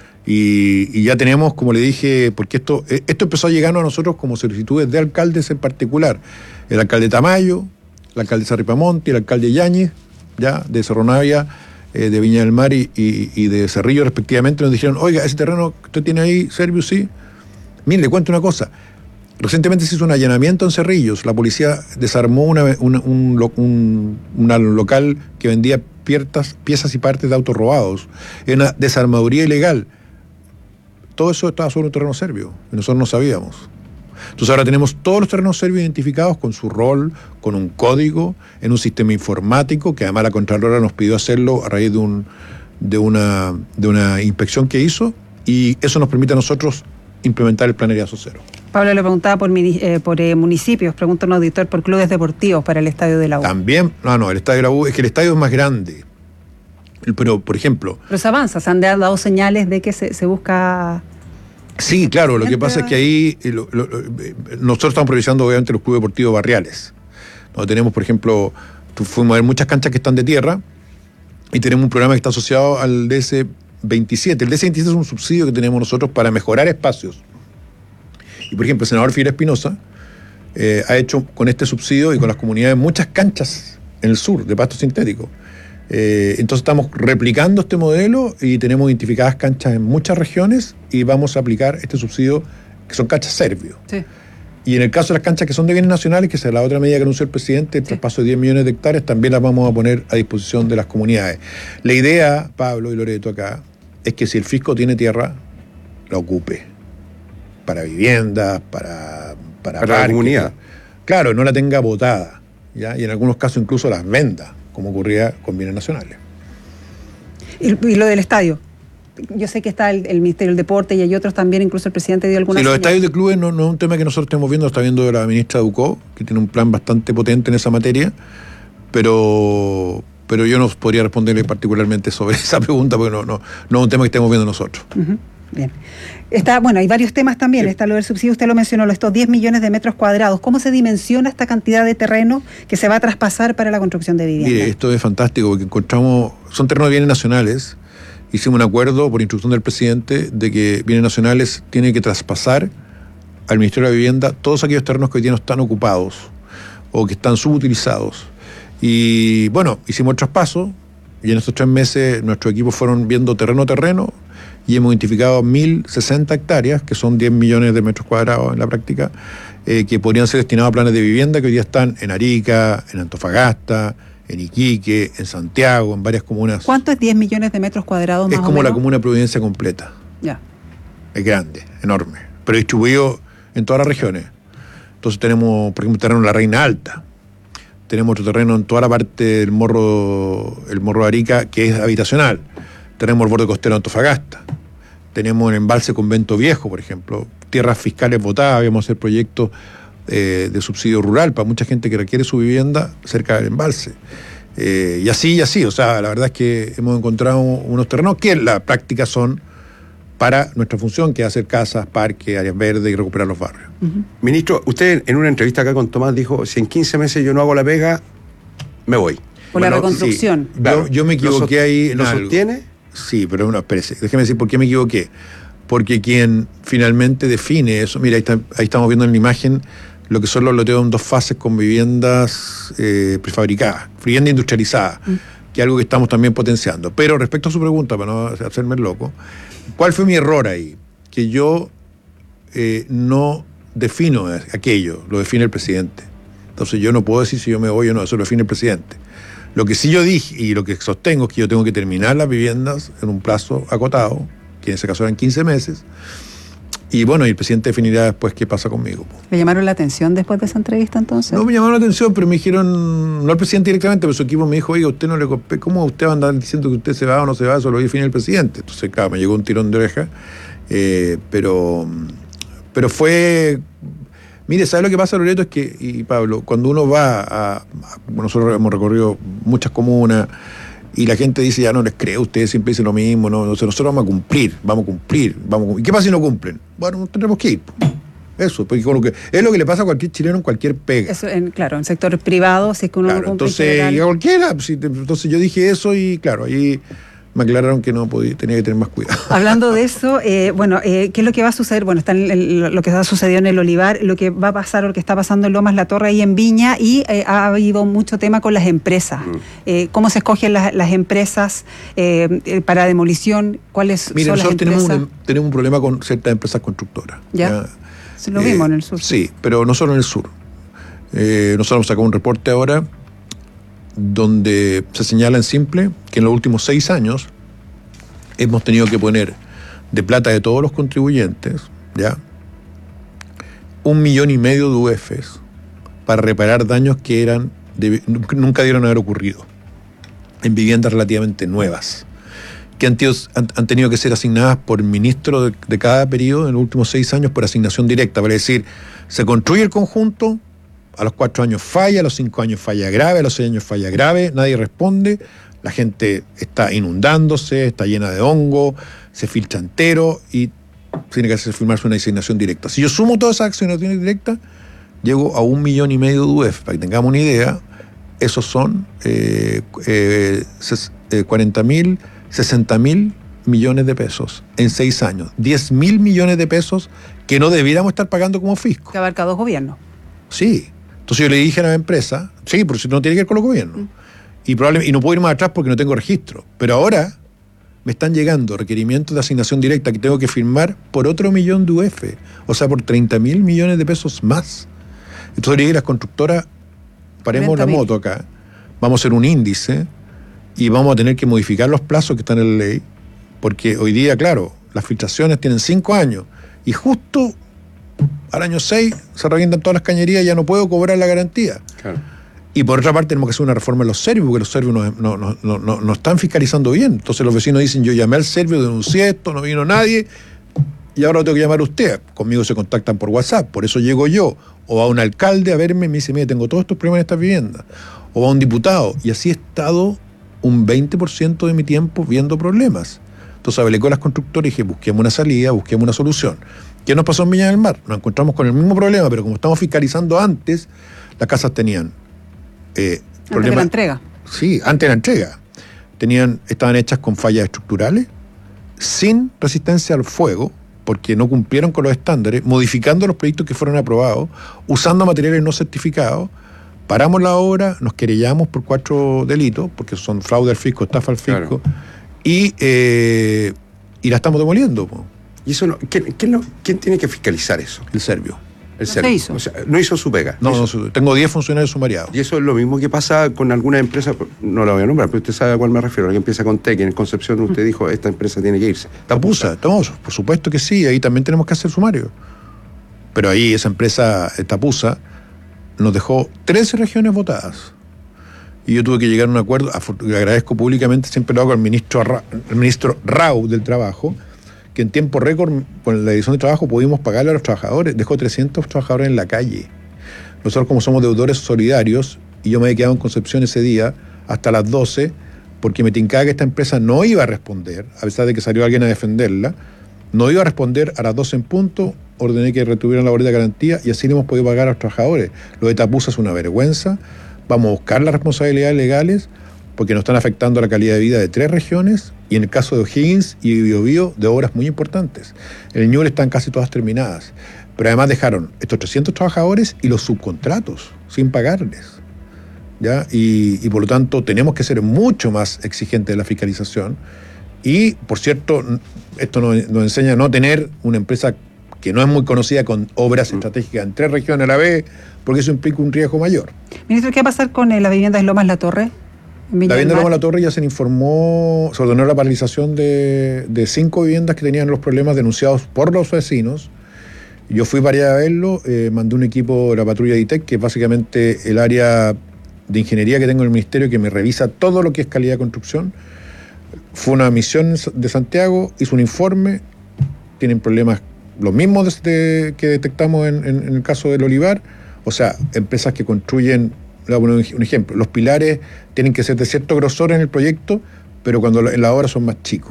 y ya tenemos, como le dije, porque esto empezó a llegarnos a nosotros como solicitudes de alcaldes en particular. El alcalde Tamayo, la alcaldesa Ripamonti, el alcalde Yáñez, ya, de Cerro Navia, de Viña del Mar y de Cerrillo, respectivamente, nos dijeron, oiga, ese terreno que usted tiene ahí, Serviu, sí. Mire, le cuento una cosa. Recientemente se hizo un allanamiento en Cerrillos. La policía desarmó un local que vendía piezas y partes de autos robados. Era una desarmaduría ilegal. Todo eso estaba sobre un terreno serbio, y nosotros no sabíamos. Entonces ahora tenemos todos los terrenos serbios identificados con su rol, con un código, en un sistema informático, que además la Contralora nos pidió hacerlo a raíz de una inspección que hizo, y eso nos permite a nosotros implementar el plan Eriazo Cero. Pablo le preguntaba por municipios, pregunta un auditor por clubes deportivos para el estadio de la U. También, el estadio de la U, es que el estadio es más grande. Pero, por ejemplo... Pero se avanza, se han dado señales de que se busca... Sí, claro, lo que pasa es que ahí nosotros estamos priorizando obviamente los clubes deportivos barriales. Donde tenemos, por ejemplo, fuimos a ver muchas canchas que están de tierra, y tenemos un programa que está asociado al DS27. El DS27 es un subsidio que tenemos nosotros para mejorar espacios. Y, por ejemplo, el senador Figueroa Espinosa ha hecho con este subsidio y con las comunidades muchas canchas en el sur de pasto sintético. Entonces estamos replicando este modelo y tenemos identificadas canchas en muchas regiones, y vamos a aplicar este subsidio, que son canchas serbios. Sí. Y en el caso de las canchas que son de bienes nacionales, que es la otra medida que anunció el presidente, el traspaso de 10 millones de hectáreas, también las vamos a poner a disposición de las comunidades. La idea, Pablo y Loreto acá, es que si el fisco tiene tierra, la ocupe. Para viviendas, para la comunidad. Claro, no la tenga botada, ¿ya? Y en algunos casos incluso las venda, como ocurría con bienes nacionales. Y lo del estadio. Yo sé que está el Ministerio del Deporte y hay otros también, incluso el presidente dio alguna... Sí, los señal. estadios de clubes no es un tema que nosotros estemos viendo, lo está viendo la ministra Ducó, que tiene un plan bastante potente en esa materia, pero yo no podría responderle particularmente sobre esa pregunta, porque no es un tema que estemos viendo nosotros. Uh-huh. Bien. Hay varios temas también. Sí. Está lo del subsidio, usted lo mencionó, estos 10 millones de metros cuadrados. ¿Cómo se dimensiona esta cantidad de terreno que se va a traspasar para la construcción de viviendas? Mire, esto es fantástico, porque son terrenos de bienes nacionales. Hicimos un acuerdo por instrucción del presidente de que bienes nacionales tiene que traspasar al Ministerio de la Vivienda todos aquellos terrenos que hoy día no están ocupados o que están subutilizados. Y bueno, hicimos el traspaso, y en estos 3 meses nuestros equipos fueron viendo terreno a terreno, y hemos identificado 1.060 hectáreas, que son 10 millones de metros cuadrados en la práctica, que podrían ser destinados a planes de vivienda que hoy día están en Arica, en Antofagasta, en Iquique, en Santiago, en varias comunas. ¿Cuánto es 10 millones de metros cuadrados más Es como o menos? la comuna de Providencia completa. Ya. Es grande, enorme, pero distribuido en todas las regiones. Entonces tenemos, por ejemplo, terreno en la Reina Alta. Tenemos otro terreno en toda la parte del morro de Arica, que es habitacional. Tenemos el borde costero de Antofagasta. Tenemos el embalse Convento Viejo, por ejemplo. Tierras fiscales votadas, vamos a hacer proyectos de subsidio rural para mucha gente que requiere su vivienda cerca del embalse. Y así. O sea, la verdad es que hemos encontrado unos terrenos que en la práctica son para nuestra función, que es hacer casas, parques, áreas verdes y recuperar los barrios. Ministro, usted en una entrevista acá con Tomás dijo, si en 15 meses yo no hago la pega, me voy. Por la reconstrucción. Sí. Yo me equivoqué ahí en ¿Lo algo. sostiene? Sí, pero espérese, déjeme decir por qué me equivoqué. Porque quien finalmente define eso, mira, ahí estamos viendo en la imagen lo que son los loteos en 2 fases con viviendas prefabricadas, vivienda industrializada, que es algo que estamos también potenciando. Pero respecto a su pregunta, para no hacerme el loco, ¿cuál fue mi error ahí? Que yo no defino aquello, lo define el presidente. Entonces yo no puedo decir si yo me voy o no, eso lo define el presidente. Lo que sí yo dije y lo que sostengo es que yo tengo que terminar las viviendas en un plazo acotado, que en ese caso eran 15 meses, y bueno, y el presidente definirá después qué pasa conmigo. ¿Le llamaron la atención después de esa entrevista entonces? No me llamaron la atención, pero me dijeron, no al presidente directamente, pero su equipo me dijo, oiga, usted no le ¿cómo usted va a andar diciendo que usted se va o no se va? Eso lo define el presidente. Entonces, claro, me llegó un tirón de oreja, pero fue... Mire, ¿sabe lo que pasa, Loreto? Es que, y Pablo, cuando uno va nosotros hemos recorrido muchas comunas, y la gente dice, ya no les creo, ustedes siempre dicen lo mismo, nosotros vamos a cumplir. ¿Y qué pasa si no cumplen? Bueno, tendremos que ir. Eso, porque es lo que le pasa a cualquier chileno en cualquier pega. Eso, claro, en sector privado, si es que uno no cumple. Entonces, y a cualquiera, entonces yo dije eso y claro, ahí me aclararon que no podía, tenía que tener más cuidado. Hablando de eso, ¿qué es lo que va a suceder? Bueno, está lo que ha sucedido en el Olivar, lo que va a pasar, lo que está pasando en Lomas La Torre y en Viña, y ha habido mucho tema con las empresas. ¿Cómo se escogen las empresas para demolición? ¿Cuáles son las empresas? Nosotros tenemos un problema con ciertas empresas constructoras. ¿Ya? Lo vimos en el sur. Sí, pero no solo en el sur. Nosotros hemos sacado un reporte ahora donde se señala en simple que en los últimos 6 años hemos tenido que poner de plata de todos los contribuyentes, ¿ya? 1,5 millones de UFs para reparar daños que nunca debieron haber ocurrido en viviendas relativamente nuevas, que han tenido que ser asignadas por ministro de cada periodo en los últimos 6 años por asignación directa, vale decir, se construye el conjunto, a los 4 años falla, a los 5 años falla grave, a los 6 años falla grave, nadie responde, la gente está inundándose, está llena de hongo, se filtra entero y tiene que firmarse una asignación directa. Si yo sumo todas esas asignaciones directas, llego a 1,5 millones de UF. Para que tengamos una idea, esos son 40.000, 60.000 millones de pesos en 6 años. 10.000 millones de pesos que no debiéramos estar pagando como fisco. Que abarca 2 gobiernos. Sí. Entonces yo le dije a la empresa, sí, porque si no tiene que ver con los gobiernos. Y no puedo ir más atrás porque no tengo registro. Pero ahora me están llegando requerimientos de asignación directa que tengo que firmar por otro 1 millón de UF. O sea, por 30.000 millones de pesos más. Entonces le dije a las constructoras, paremos la moto acá, vamos a hacer un índice y vamos a tener que modificar los plazos que están en la ley, porque hoy día, claro, las filtraciones tienen 5 años y justo al año 6 se revientan todas las cañerías y ya no puedo cobrar la garantía. Claro. Y por otra parte tenemos que hacer una reforma en los servios, porque los servios no están fiscalizando bien. Entonces los vecinos dicen, yo llamé al servio, denuncié esto, no vino nadie, y ahora lo tengo que llamar a usted. Conmigo se contactan por WhatsApp, por eso llego yo. O va un alcalde a verme y me dice, mire, tengo todos estos problemas en estas viviendas. O va un diputado. Y así he estado un 20% de mi tiempo viendo problemas. Entonces hablé con las constructoras y dije, busquemos una salida, busquemos una solución. ¿Qué nos pasó en Viña del Mar? Nos encontramos con el mismo problema, pero como estamos fiscalizando antes, las casas tenían antes de la entrega. Sí, antes de la entrega. Estaban hechas con fallas estructurales, sin resistencia al fuego, porque no cumplieron con los estándares, modificando los proyectos que fueron aprobados, usando materiales no certificados. Paramos la obra, nos querellamos por 4 delitos, porque son fraude al fisco, estafa al fisco, claro. y la estamos demoliendo. ¿Y eso quién tiene que fiscalizar eso? El serbio. El serbio. Hizo. O sea, no hizo su pega. Tengo 10 funcionarios sumariados. Y eso es lo mismo que pasa con alguna empresa, no la voy a nombrar, pero usted sabe a cuál me refiero, la que empieza con T, que en Concepción usted dijo, esta empresa tiene que irse. Tapusa, por supuesto que sí, ahí también tenemos que hacer sumario. Pero ahí esa empresa, Tapusa, nos dejó 13 regiones votadas. Y yo tuve que llegar a un acuerdo, le agradezco públicamente, siempre lo hago al ministro Rau del Trabajo, que en tiempo récord, con la edición de trabajo, pudimos pagarle a los trabajadores. Dejó 300 trabajadores en la calle. Nosotros, como somos deudores solidarios, y yo me había quedado en Concepción ese día hasta las 12, porque me tincaba que esta empresa no iba a responder, a pesar de que salió alguien a defenderla, No iba a responder a las 12 en punto, ordené que retuvieran la boleta de garantía y así le hemos podido pagar a los trabajadores. Lo de Tapusa es una vergüenza. Vamos a buscar las responsabilidades legales porque nos están afectando la calidad de vida de 3 regiones y en el caso de O'Higgins y Biobío de obras muy importantes. En el Ñuble están casi todas terminadas, pero además dejaron estos 300 trabajadores y los subcontratos sin pagarles, ¿ya? Y por lo tanto tenemos que ser mucho más exigentes de la fiscalización y, por cierto, esto nos enseña a no tener una empresa que no es muy conocida con obras estratégicas en 3 regiones a la vez, porque eso implica un riesgo mayor. Ministro, ¿qué va a pasar con las viviendas de Lomas La Torre? La vivienda de Lomas La Torre ya se informó, se ordenó la paralización de 5 viviendas que tenían los problemas denunciados por los vecinos. Yo fui para allá a verlo, mandé un equipo de la patrulla de ITEC, que es básicamente el área de ingeniería que tengo en el ministerio, que me revisa todo lo que es calidad de construcción. Fue una misión de Santiago, hizo un informe, tienen problemas los mismos que detectamos en el caso del Olivar, o sea, empresas que construyen, le voy a poner un ejemplo, los pilares tienen que ser de cierto grosor en el proyecto, pero cuando en la obra son más chicos.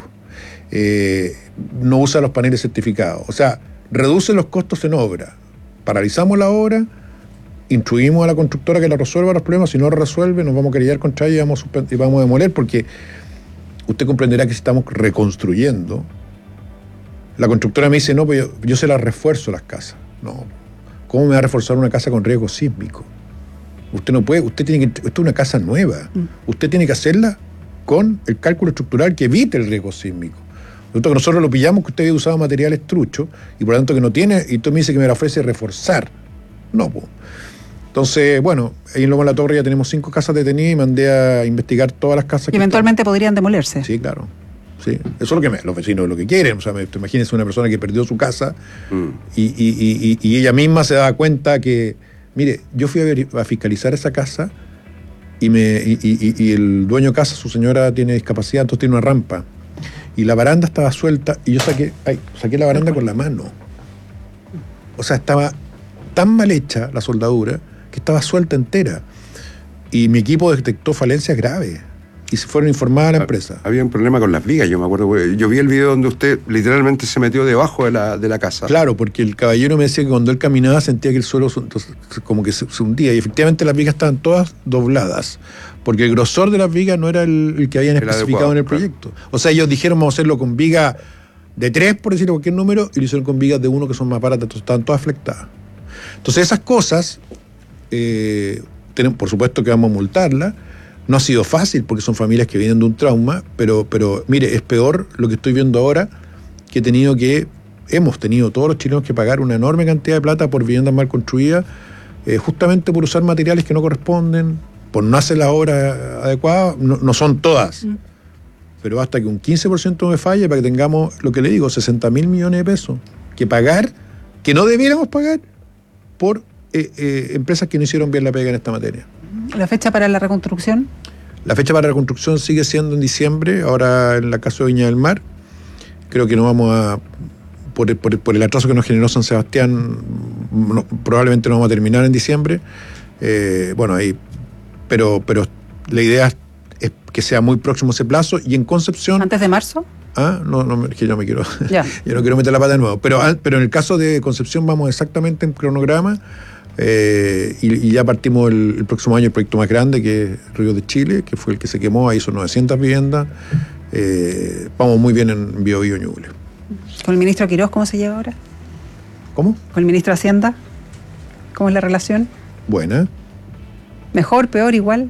No usa los paneles certificados, o sea, reduce los costos en obra. Paralizamos la obra, instruimos a la constructora que la resuelva los problemas, si no lo resuelve nos vamos a querellar contra ella y vamos a demoler, porque usted comprenderá que si estamos reconstruyendo, la constructora me dice, no, pues yo se las refuerzo las casas. No, ¿cómo me va a reforzar una casa con riesgo sísmico? Usted no puede, usted tiene que, esto es una casa nueva, usted tiene que hacerla con el cálculo estructural que evite el riesgo sísmico. Nosotros lo pillamos que usted había usado materiales truchos y por lo tanto que no tiene, y usted me dice que me la ofrece reforzar. No, pues. Entonces, bueno, ahí en Lomas La Torre ya tenemos 5 casas detenidas y mandé a investigar todas las casas. Y eventualmente podrían demolerse. Sí, claro. Sí, eso es lo que los vecinos lo que quieren. O sea, imagínense una persona que perdió su casa y ella misma se da cuenta que, mire, yo fui a fiscalizar esa casa y el dueño de casa, su señora tiene discapacidad, entonces tiene una rampa. Y la baranda estaba suelta y yo saqué la baranda con la mano. O sea, estaba tan mal hecha la soldadura que estaba suelta entera. Y mi equipo detectó falencias graves. Y se fueron informadas a la empresa. Había un problema con las vigas, yo me acuerdo. Yo vi el video donde usted literalmente se metió debajo de la casa. Claro, porque el caballero me decía que cuando él caminaba sentía que el suelo como que se hundía. Y efectivamente las vigas estaban todas dobladas. Porque el grosor de las vigas no era el que habían especificado en el proyecto. Claro. O sea, ellos dijeron vamos a hacerlo con vigas de 3, por decir cualquier número, y lo hicieron con vigas de 1 que son más baratas, entonces estaban todas flectadas. Entonces esas cosas, por supuesto que vamos a multarlas. No ha sido fácil porque son familias que vienen de un trauma, pero mire, es peor lo que estoy viendo ahora, que hemos tenido todos los chilenos que pagar una enorme cantidad de plata por viviendas mal construidas, justamente por usar materiales que no corresponden, por no hacer la obra adecuada. No son todas, pero basta que un 15% me falle para que tengamos, lo que le digo, 60.000 millones de pesos que pagar, que no debiéramos pagar por empresas que no hicieron bien la pega en esta materia. ¿La fecha para la reconstrucción? La fecha para la reconstrucción sigue siendo en diciembre, ahora en la casa de Viña del Mar. Creo que no vamos a, por el atraso que nos generó San Sebastián, probablemente no vamos a terminar en diciembre. Pero la idea es que sea muy próximo ese plazo. Y en Concepción... ¿Antes de marzo? No, es que yo me quiero... yo no quiero meter la pata de nuevo. Pero en el caso de Concepción vamos exactamente en cronograma. Y ya partimos el próximo año el proyecto más grande, que es Río de Chile, que fue el que se quemó, ahí son 900 viviendas. Vamos muy bien en Biobío Ñuble. ¿Con el ministro Quirós cómo se lleva ahora? ¿Cómo? ¿Con el ministro de Hacienda? ¿Cómo es la relación? Buena. ¿Mejor, peor, igual?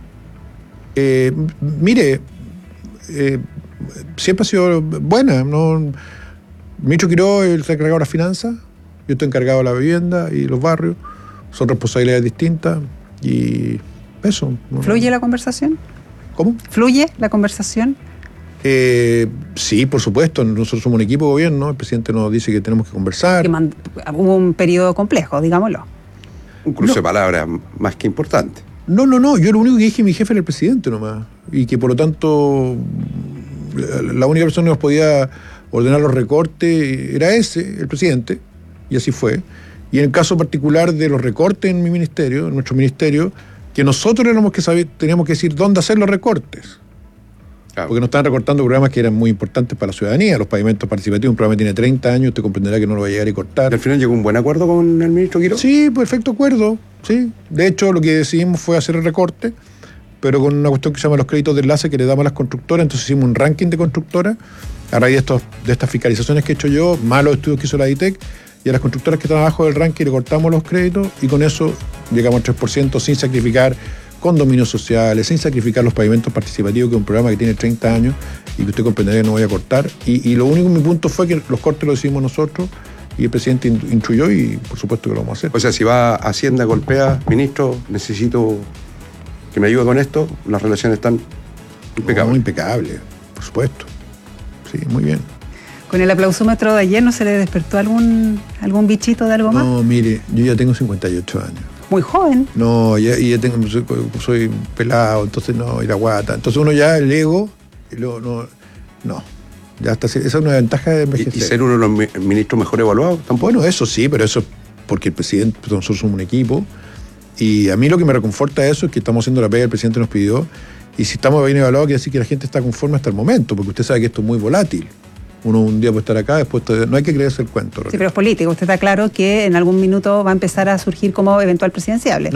Mire, siempre ha sido buena. El ministro Quirós es el encargado de las finanzas, yo estoy encargado de la vivienda y los barrios. Son responsabilidades distintas y eso. ¿Fluye la conversación? ¿Cómo? ¿Fluye la conversación? Sí, por supuesto. Nosotros somos un equipo de gobierno. El presidente nos dice que tenemos que conversar. Hubo un periodo complejo, digámoslo. Un cruce de palabras más que importante. No. Yo lo único que dije a mi jefe era el presidente nomás. Y que por lo tanto la única persona que nos podía ordenar los recortes era el presidente. Y así fue. Y en el caso particular de los recortes en mi ministerio, en nuestro ministerio, que nosotros teníamos que decir dónde hacer los recortes. Claro. Porque nos están recortando programas que eran muy importantes para la ciudadanía, los pavimentos participativos. Un programa que tiene 30 años, usted comprenderá que no lo va a llegar y cortar. ¿Y al final llegó un buen acuerdo con el ministro Quiroz? Sí, perfecto acuerdo, sí. De hecho, lo que decidimos fue hacer el recorte, pero con una cuestión que se llama los créditos de enlace que le damos a las constructoras. Entonces hicimos un ranking de constructoras a raíz de estas fiscalizaciones que he hecho yo, más los estudios que hizo la DITEC, y a las constructoras que están abajo del ranking le cortamos los créditos y con eso llegamos al 3% sin sacrificar condominios sociales, sin sacrificar los pavimentos participativos, que es un programa que tiene 30 años y que usted comprenderá que no voy a cortar. Y lo único, mi punto fue que los cortes los hicimos nosotros y el presidente instruyó y por supuesto que lo vamos a hacer. O sea, si va a Hacienda, golpea, ministro, necesito que me ayude con esto, las relaciones están impecables. No, impecable, por supuesto. Sí, muy bien. ¿Con el aplausómetro de ayer no se le despertó algún bichito de algo más? No, mire, yo ya tengo 58 años. Muy joven. No, ya soy pelado, entonces no, y la guata. Entonces uno ya, el ego, no. Ya está, esa es una ventaja de envejecer. ¿Y ser uno de los ministros mejor evaluados tampoco? Bueno, eso sí, pero eso es porque el presidente, nosotros somos un equipo, y a mí lo que me reconforta eso es que estamos haciendo la pega que el presidente nos pidió, y si estamos bien evaluados quiere decir que la gente está conforme hasta el momento, porque usted sabe que esto es muy volátil. Uno un día puede estar acá, después no hay que creerse el cuento. Sí, pero es político. Usted está claro que en algún minuto va a empezar a surgir como eventual presidenciable.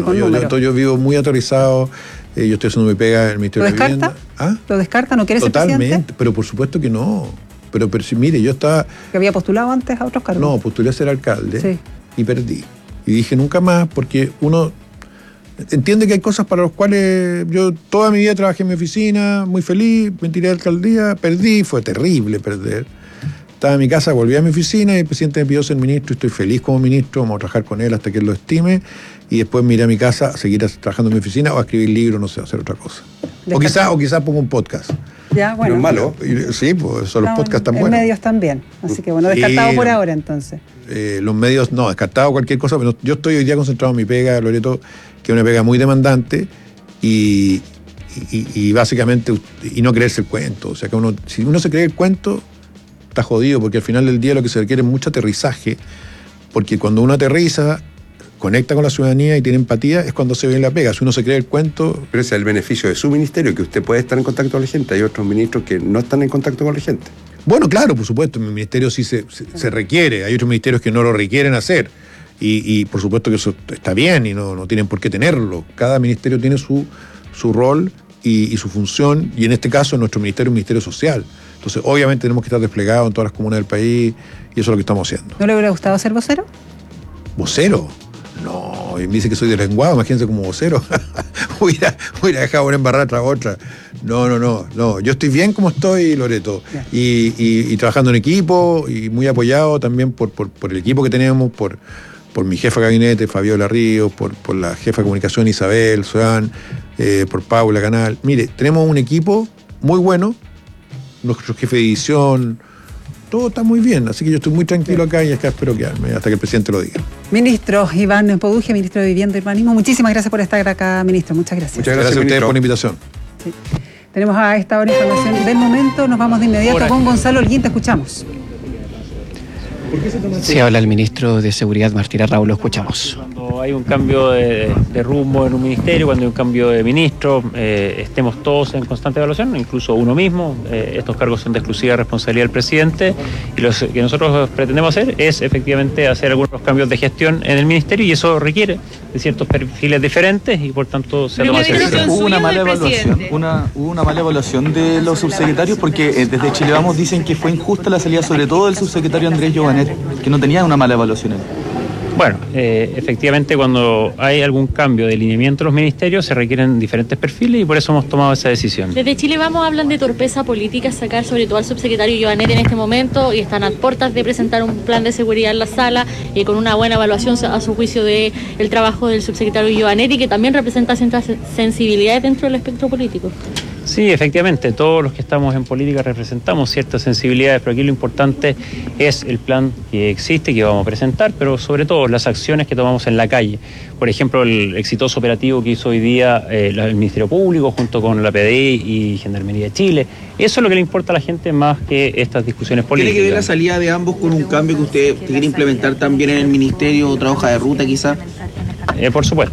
Yo vivo muy aterrizado. Yo estoy haciendo mi pega en el Ministerio de Vivienda. ¿Lo descarta? ¿No quiere ser presidente? Totalmente, pero por supuesto que no. Pero si mire, yo estaba... ¿Que había postulado antes a otros cargos? No, postulé a ser alcalde y perdí. Y dije nunca más, porque uno entiende que hay cosas para las cuales yo toda mi vida trabajé en mi oficina, muy feliz, me tiré de alcaldía, perdí, fue terrible perder. Estaba en mi casa, volví a mi oficina y el presidente me pidió ser ministro y estoy feliz como ministro, vamos a trabajar con él hasta que él lo estime y después me iré a mi casa a seguir trabajando en mi oficina o a escribir libros, no sé, a hacer otra cosa. O quizás pongo un podcast. Ya, bueno. No es malo. Sí, pues son los podcasts tan buenos. Los medios también, así que bueno, descartado por ahora entonces. Los medios, no, descartado cualquier cosa, pero yo estoy hoy día concentrado en mi pega, Loreto, que es una pega muy demandante y básicamente, y no creerse el cuento. O sea, que si uno se cree el cuento, está jodido, porque al final del día lo que se requiere es mucho aterrizaje, porque cuando uno aterriza, conecta con la ciudadanía y tiene empatía, es cuando se ve la pega. Si uno se cree el cuento... Pero ese es el beneficio de su ministerio, que usted puede estar en contacto con la gente. Hay otros ministros que no están en contacto con la gente. Bueno, claro, por supuesto, en mi ministerio sí se requiere. Hay otros ministerios que no lo requieren hacer. Y por supuesto que eso está bien y no tienen por qué tenerlo. Cada ministerio tiene su rol y su función, y en este caso nuestro ministerio es un ministerio social. Entonces, obviamente tenemos que estar desplegados en todas las comunas del país y eso es lo que estamos haciendo. ¿No le hubiera gustado ser vocero? ¿Vocero? No, y me dice que soy de lenguado, imagínense como vocero. hubiera dejado una embarrada tras otra. No. Yo estoy bien como estoy, Loreto. Y trabajando en equipo y muy apoyado también por el equipo que tenemos, por mi jefa de gabinete, Fabiola Ríos, por la jefa de comunicación, Isabel Soán, por Paula Canal. Mire, tenemos un equipo muy bueno, nuestro jefe de edición, todo está muy bien, así que yo estoy muy tranquilo acá y acá espero quedarme hasta que el presidente lo diga. Ministro Iván Poduje, ministro de Vivienda y Urbanismo, muchísimas gracias por estar acá, ministro. Muchas gracias. Muchas gracias a ustedes por la invitación. Sí. Tenemos a esta hora información del momento, nos vamos de inmediato con Gonzalo Holguín, te escuchamos. Sí, habla el ministro de Seguridad, Martín Raúl, lo escuchamos. Cuando hay un cambio de rumbo en un ministerio, cuando hay un cambio de ministro, estemos todos en constante evaluación, incluso uno mismo. Estos cargos son de exclusiva responsabilidad del presidente y lo que nosotros pretendemos hacer es efectivamente hacer algunos cambios de gestión en el ministerio y eso requiere de ciertos perfiles diferentes y por tanto se ha tomado hubo una mala evaluación, hubo una mala evaluación de los subsecretarios porque desde Chile Vamos dicen que fue injusta la salida sobre todo del subsecretario Andrés Giovanet, que no tenía una mala evaluación él. Bueno, efectivamente cuando hay algún cambio de lineamiento en los ministerios se requieren diferentes perfiles y por eso hemos tomado esa decisión. Desde Chile Vamos hablan de torpeza política sacar sobre todo al subsecretario Giovanet en este momento y están a puertas de presentar un plan de seguridad en la sala con una buena evaluación a su juicio del trabajo del subsecretario Giovanet y que también representa ciertas sensibilidades dentro del espectro político. Sí, efectivamente, todos los que estamos en política representamos ciertas sensibilidades, pero aquí lo importante es el plan que existe, que vamos a presentar, pero sobre todo las acciones que tomamos en la calle. Por ejemplo, el exitoso operativo que hizo hoy día el Ministerio Público junto con la PDI y Gendarmería de Chile. Eso es lo que le importa a la gente más que estas discusiones políticas. ¿Tiene que ver la salida de ambos con un cambio que usted quiere implementar también en el Ministerio, otra hoja de ruta quizá? Por supuesto.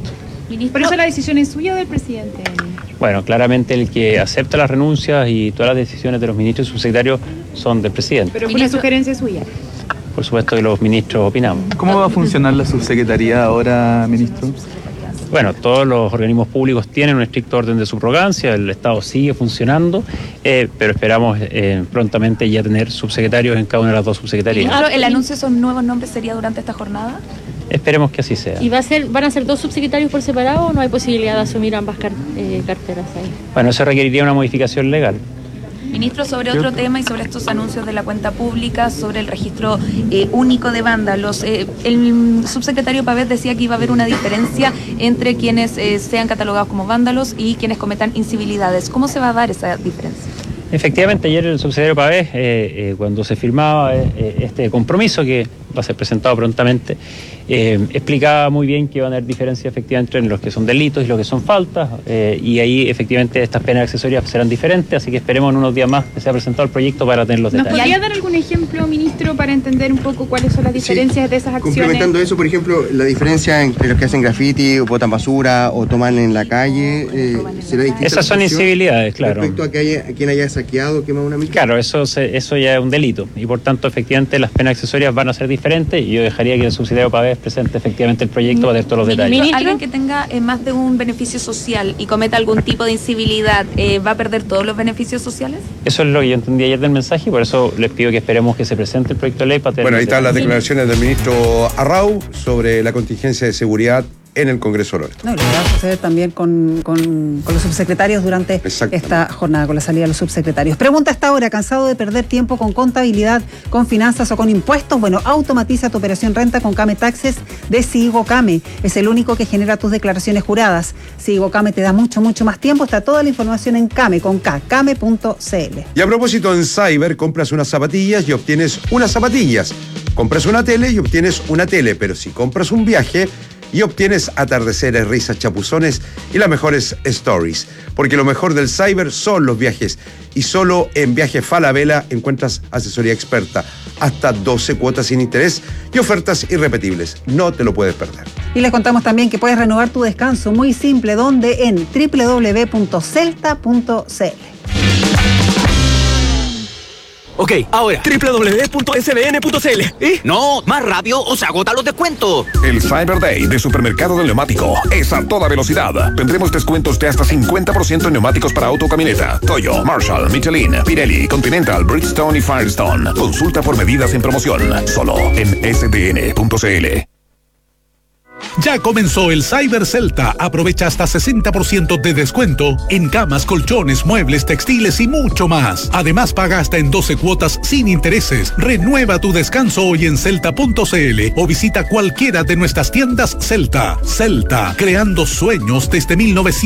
Ministro, ¿por eso la decisión es suya o del presidente? Bueno, claramente el que acepta las renuncias y todas las decisiones de los ministros y subsecretarios son del presidente. Pero fue una sugerencia suya. Por supuesto que los ministros opinamos. ¿Cómo va a funcionar la subsecretaría ahora, ministro? Bueno, todos los organismos públicos tienen un estricto orden de subrogancia, el Estado sigue funcionando, pero esperamos prontamente ya tener subsecretarios en cada una de las dos subsecretarías. Claro, ¿el anuncio de esos nuevos nombres sería durante esta jornada? Esperemos que así sea. ¿Y van a ser dos subsecretarios por separado o no hay posibilidad de asumir ambas carteras ahí? Bueno, eso requeriría una modificación legal. Ministro, sobre otro tema y sobre estos anuncios de la cuenta pública, sobre el registro único de vándalos, el subsecretario Pavés decía que iba a haber una diferencia entre quienes sean catalogados como vándalos y quienes cometan incivilidades. ¿Cómo se va a dar esa diferencia? Efectivamente, ayer el subsecretario Pavés, cuando se firmaba este compromiso que va a ser presentado prontamente, explicaba muy bien que van a haber diferencias efectivamente entre los que son delitos y los que son faltas, y ahí efectivamente estas penas accesorias serán diferentes, así que esperemos en unos días más que sea presentado el proyecto para tener los detalles. ¿Nos podría dar algún ejemplo, ministro, para entender un poco cuáles son las diferencias de esas acciones? Complementando eso, por ejemplo, la diferencia entre los que hacen graffiti o botan basura o toman en la calle, ¿será distinta? Esas son incivilidades, claro. Respecto a quien haya saqueado, quemado una micro. Claro, eso ya es un delito y por tanto efectivamente las penas accesorias van a ser diferentes y yo dejaría que el subsecretario Pavés presente efectivamente el proyecto para tener todos los detalles. Ministro, alguien que tenga más de un beneficio social y cometa algún tipo de incivilidad, ¿va a perder todos los beneficios sociales? Eso es lo que yo entendí ayer del mensaje y por eso les pido que esperemos que se presente el proyecto de ley para tener. Bueno, ahí están las declaraciones del ministro Arrau sobre la contingencia de seguridad en el Congreso del Oeste. No, y lo que va a suceder también con los subsecretarios durante esta jornada, con la salida de los subsecretarios. Pregunta hasta ahora, ¿cansado de perder tiempo con contabilidad, con finanzas o con impuestos? Bueno, automatiza tu operación renta con Came Taxes de Sigo Came. Es el único que genera tus declaraciones juradas. Sigo Came te da mucho más tiempo. Está toda la información en Came, con K, came.cl. Y a propósito, en Cyber compras unas zapatillas y obtienes unas zapatillas. Compras una tele y obtienes una tele. Pero si compras un viaje y obtienes atardeceres, risas, chapuzones y las mejores stories. Porque lo mejor del Cyber son los viajes. Y solo en Viajes Falabella encuentras asesoría experta. Hasta 12 cuotas sin interés y ofertas irrepetibles. No te lo puedes perder. Y les contamos también que puedes renovar tu descanso muy simple, donde en www.celta.cl. Ok, ahora, www.sbn.cl. No, más rápido o se agotan los descuentos. El Cyber Day de Supermercado del Neumático es a toda velocidad. Tendremos descuentos de hasta 50% en neumáticos para auto, camioneta, Toyo, Marshall, Michelin, Pirelli, Continental, Bridgestone y Firestone. Consulta por medidas en promoción, solo en sbn.cl. Ya comenzó el Cyber Celta. Aprovecha hasta 60% de descuento en camas, colchones, muebles, textiles y mucho más. Además, paga hasta en 12 cuotas sin intereses. Renueva tu descanso hoy en celta.cl o visita cualquiera de nuestras tiendas Celta. Celta, creando sueños desde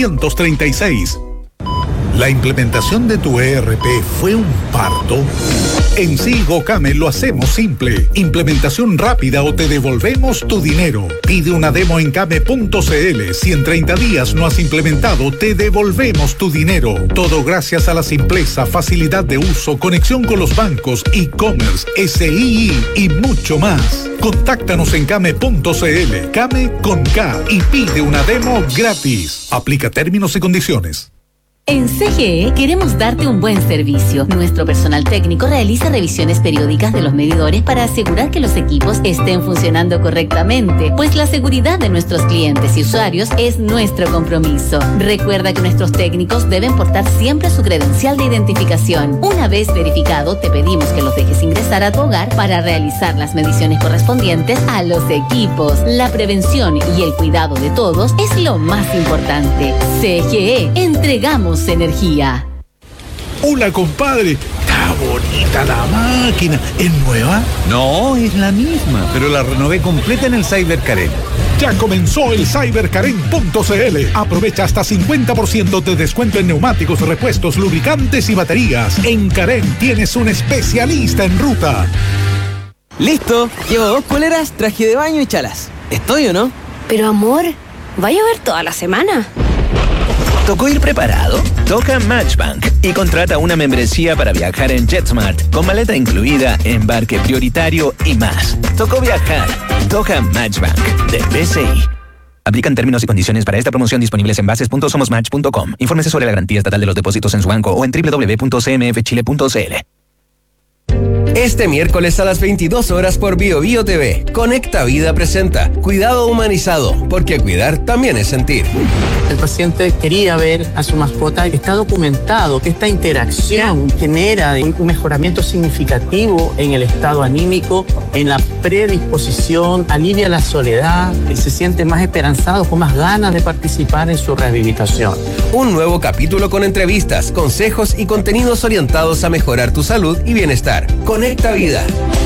1936. ¿La implementación de tu ERP fue un parto? En Sigo Came lo hacemos simple. Implementación rápida o te devolvemos tu dinero. Pide una demo en came.cl. Si en 30 días no has implementado, te devolvemos tu dinero. Todo gracias a la simpleza, facilidad de uso, conexión con los bancos, e-commerce, SII y mucho más. Contáctanos en came.cl. Came con K y pide una demo gratis. Aplica términos y condiciones. En CGE queremos darte un buen servicio. Nuestro personal técnico realiza revisiones periódicas de los medidores para asegurar que los equipos estén funcionando correctamente, pues la seguridad de nuestros clientes y usuarios es nuestro compromiso. Recuerda que nuestros técnicos deben portar siempre su credencial de identificación. Una vez verificado, te pedimos que los dejes ingresar a tu hogar para realizar las mediciones correspondientes a los equipos. La prevención y el cuidado de todos es lo más importante. CGE, entregamos energía. Hola, compadre. Está bonita la máquina. ¿Es nueva? No, es la misma, pero la renové completa en el Cyber Karen. Ya comenzó el cyberkaren.cl. Aprovecha hasta 50% de descuento en neumáticos, repuestos, lubricantes y baterías. En Karen tienes un especialista en ruta. Listo. Llevo 2 poleras, traje de baño y chalas. ¿Estoy o no? Pero amor, ¿vaya a ver toda la semana? ¿Tocó ir preparado? Toca Matchbank y contrata una membresía para viajar en JetSmart con maleta incluida, embarque prioritario y más. Tocó viajar. Toca Matchbank de BCI. Aplican términos y condiciones para esta promoción disponibles en bases.somosmatch.com. Infórmese sobre la garantía estatal de los depósitos en su banco o en www.cmfchile.cl. Este miércoles a las 22 horas por BioBio TV, Conecta Vida presenta Cuidado Humanizado, porque cuidar también es sentir. El paciente quería ver a su mascota. Está documentado que esta interacción genera un mejoramiento significativo en el estado anímico, en la predisposición, alivia la soledad, se siente más esperanzado, con más ganas de participar en su rehabilitación. Un nuevo capítulo con entrevistas, consejos y contenidos orientados a mejorar tu salud y bienestar. Conecta Vida.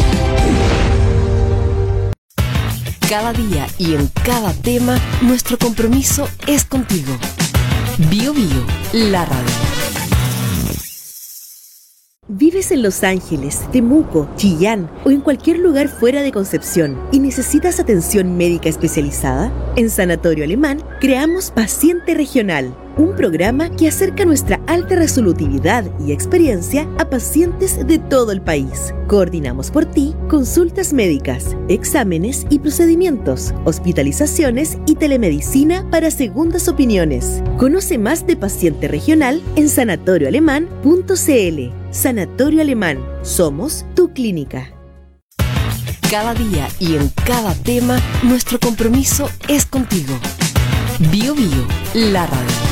Cada día y en cada tema, nuestro compromiso es contigo. Bio Bio, la radio. ¿Vives en Los Ángeles, Temuco, Chillán o en cualquier lugar fuera de Concepción y necesitas atención médica especializada? En Sanatorio Alemán creamos Paciente Regional, un programa que acerca nuestra alta resolutividad y experiencia a pacientes de todo el país. Coordinamos por ti consultas médicas, exámenes y procedimientos, hospitalizaciones y telemedicina para segundas opiniones. Conoce más de Paciente Regional en sanatorioalemán.cl. Sanatorio Alemán. Somos tu clínica. Cada día y en cada tema, nuestro compromiso es contigo. Bio Bio, la radio.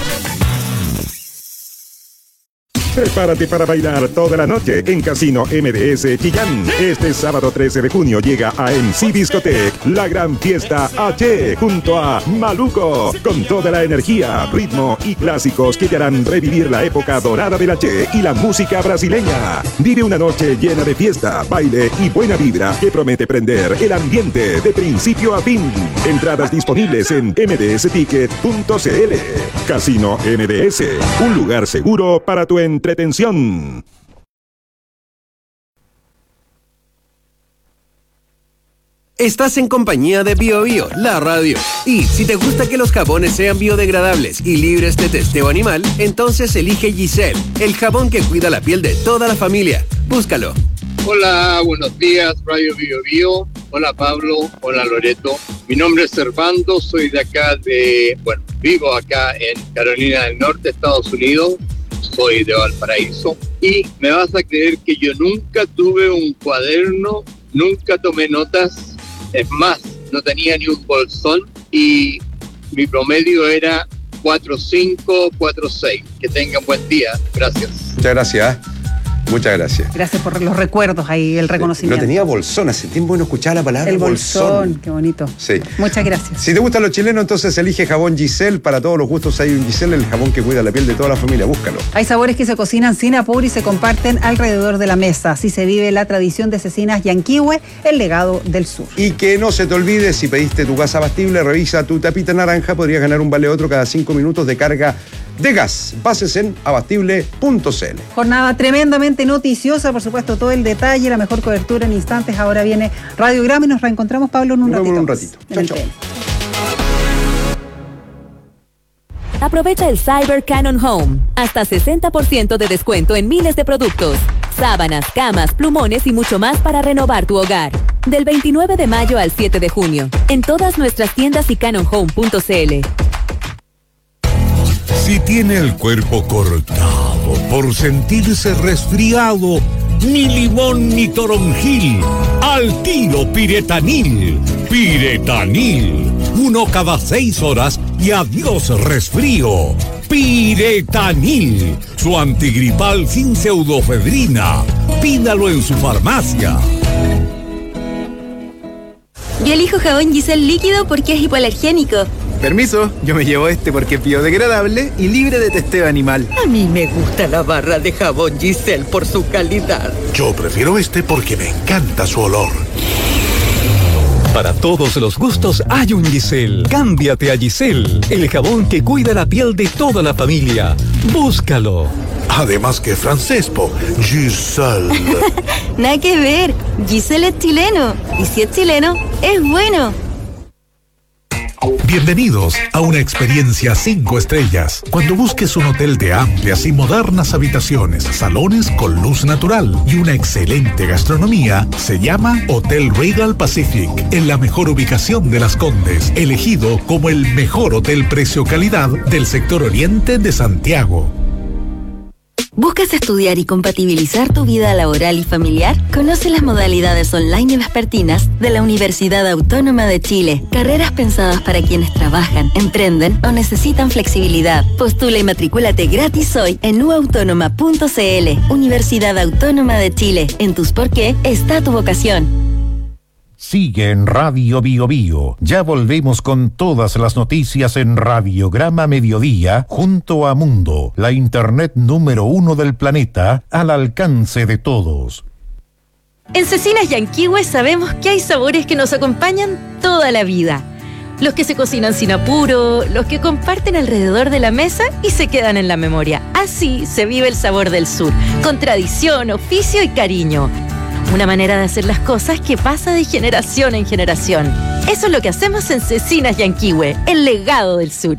Prepárate para bailar toda la noche en Casino MDS Chillán. Este sábado 13 de junio llega a MC Discotec la gran fiesta H junto a Maluco, con toda la energía, ritmo y clásicos que te harán revivir la época dorada del H y la música brasileña. Vive una noche llena de fiesta, baile y buena vibra que promete prender el ambiente de principio a fin. Entradas disponibles en mdsticket.cl. Casino MDS, un lugar seguro para tu entretención. Estás en compañía de BioBio, la radio. Y si te gusta que los jabones sean biodegradables y libres de testeo animal, entonces elige Giselle, el jabón que cuida la piel de toda la familia. Búscalo. Hola, buenos días, Radio BioBio. Hola Pablo, hola Loreto. Mi nombre es Servando, soy de acá vivo acá en Carolina del Norte, Estados Unidos. Soy de Valparaíso y me vas a creer que yo nunca tuve un cuaderno, nunca tomé notas, es más, no tenía ni un bolsón y mi promedio era 4.5, 4.6. Que tengan buen día, gracias. Muchas gracias. Muchas gracias. Gracias por los recuerdos ahí, el reconocimiento. No tenía bolsón, hace tiempo no escuchaba la palabra bolsón. Qué bonito. Sí. Muchas gracias. Si te gustan los chilenos, entonces elige jabón Giselle. Para todos los gustos hay un Giselle, el jabón que cuida la piel de toda la familia. Búscalo. Hay sabores que se cocinan sin apuro y se comparten alrededor de la mesa. Así se vive la tradición de Cecinas Yanquihue, el legado del sur. Y que no se te olvide, si pediste tu gas abastible, revisa tu tapita naranja. Podrías ganar un vale otro cada 5 minutos de carga de gas. Bases en abastible.cl. Jornada tremendamente noticiosa, por supuesto, todo el detalle, la mejor cobertura en instantes. Ahora viene Radiograma y nos reencontramos, Pablo, en un ratito. Chao, chao. Aprovecha el Cyber Canon Home. Hasta 60% de descuento en miles de productos. Sábanas, camas, plumones y mucho más para renovar tu hogar. Del 29 de mayo al 7 de junio. En todas nuestras tiendas y canonhome.cl. Si tiene el cuerpo cortado por sentirse resfriado, ni limón ni toronjil, al tiro Piretanil. Piretanil, 1 cada 6 horas y adiós resfrío. Piretanil, su antigripal sin pseudofedrina. Pídalo en su farmacia. Yo elijo jabón Giselle líquido porque es hipoalergénico. Permiso, yo me llevo este porque es biodegradable y libre de testeo animal. A mí me gusta la barra de jabón Giselle por su calidad. Yo prefiero este porque me encanta su olor. Para todos los gustos hay un Giselle. Cámbiate a Giselle, el jabón que cuida la piel de toda la familia. Búscalo. Además que francés, Giselle. Nada que ver, Giselle es chileno. Y si es chileno, es bueno. Bienvenidos a una experiencia 5 estrellas. Cuando busques un hotel de amplias y modernas habitaciones, salones con luz natural y una excelente gastronomía, se llama Hotel Regal Pacific, en la mejor ubicación de Las Condes, elegido como el mejor hotel precio-calidad del sector oriente de Santiago. ¿Buscas estudiar y compatibilizar tu vida laboral y familiar? Conoce las modalidades online y vespertinas de la Universidad Autónoma de Chile. Carreras pensadas para quienes trabajan, emprenden o necesitan flexibilidad. Postula y matricúlate gratis hoy en uautónoma.cl. Universidad Autónoma de Chile. En tus por qué está tu vocación. Sigue en Radio Bio Bio. Ya volvemos con todas las noticias en Radiograma Mediodía, junto a Mundo, la internet número 1 del planeta, al alcance de todos. En Cecinas Yanquihue sabemos que hay sabores que nos acompañan toda la vida. Los que se cocinan sin apuro, los que comparten alrededor de la mesa y se quedan en la memoria. Así se vive el sabor del sur, con tradición, oficio y cariño. Una manera de hacer las cosas que pasa de generación en generación. Eso es lo que hacemos en Cecinas Yanquihue, el legado del sur.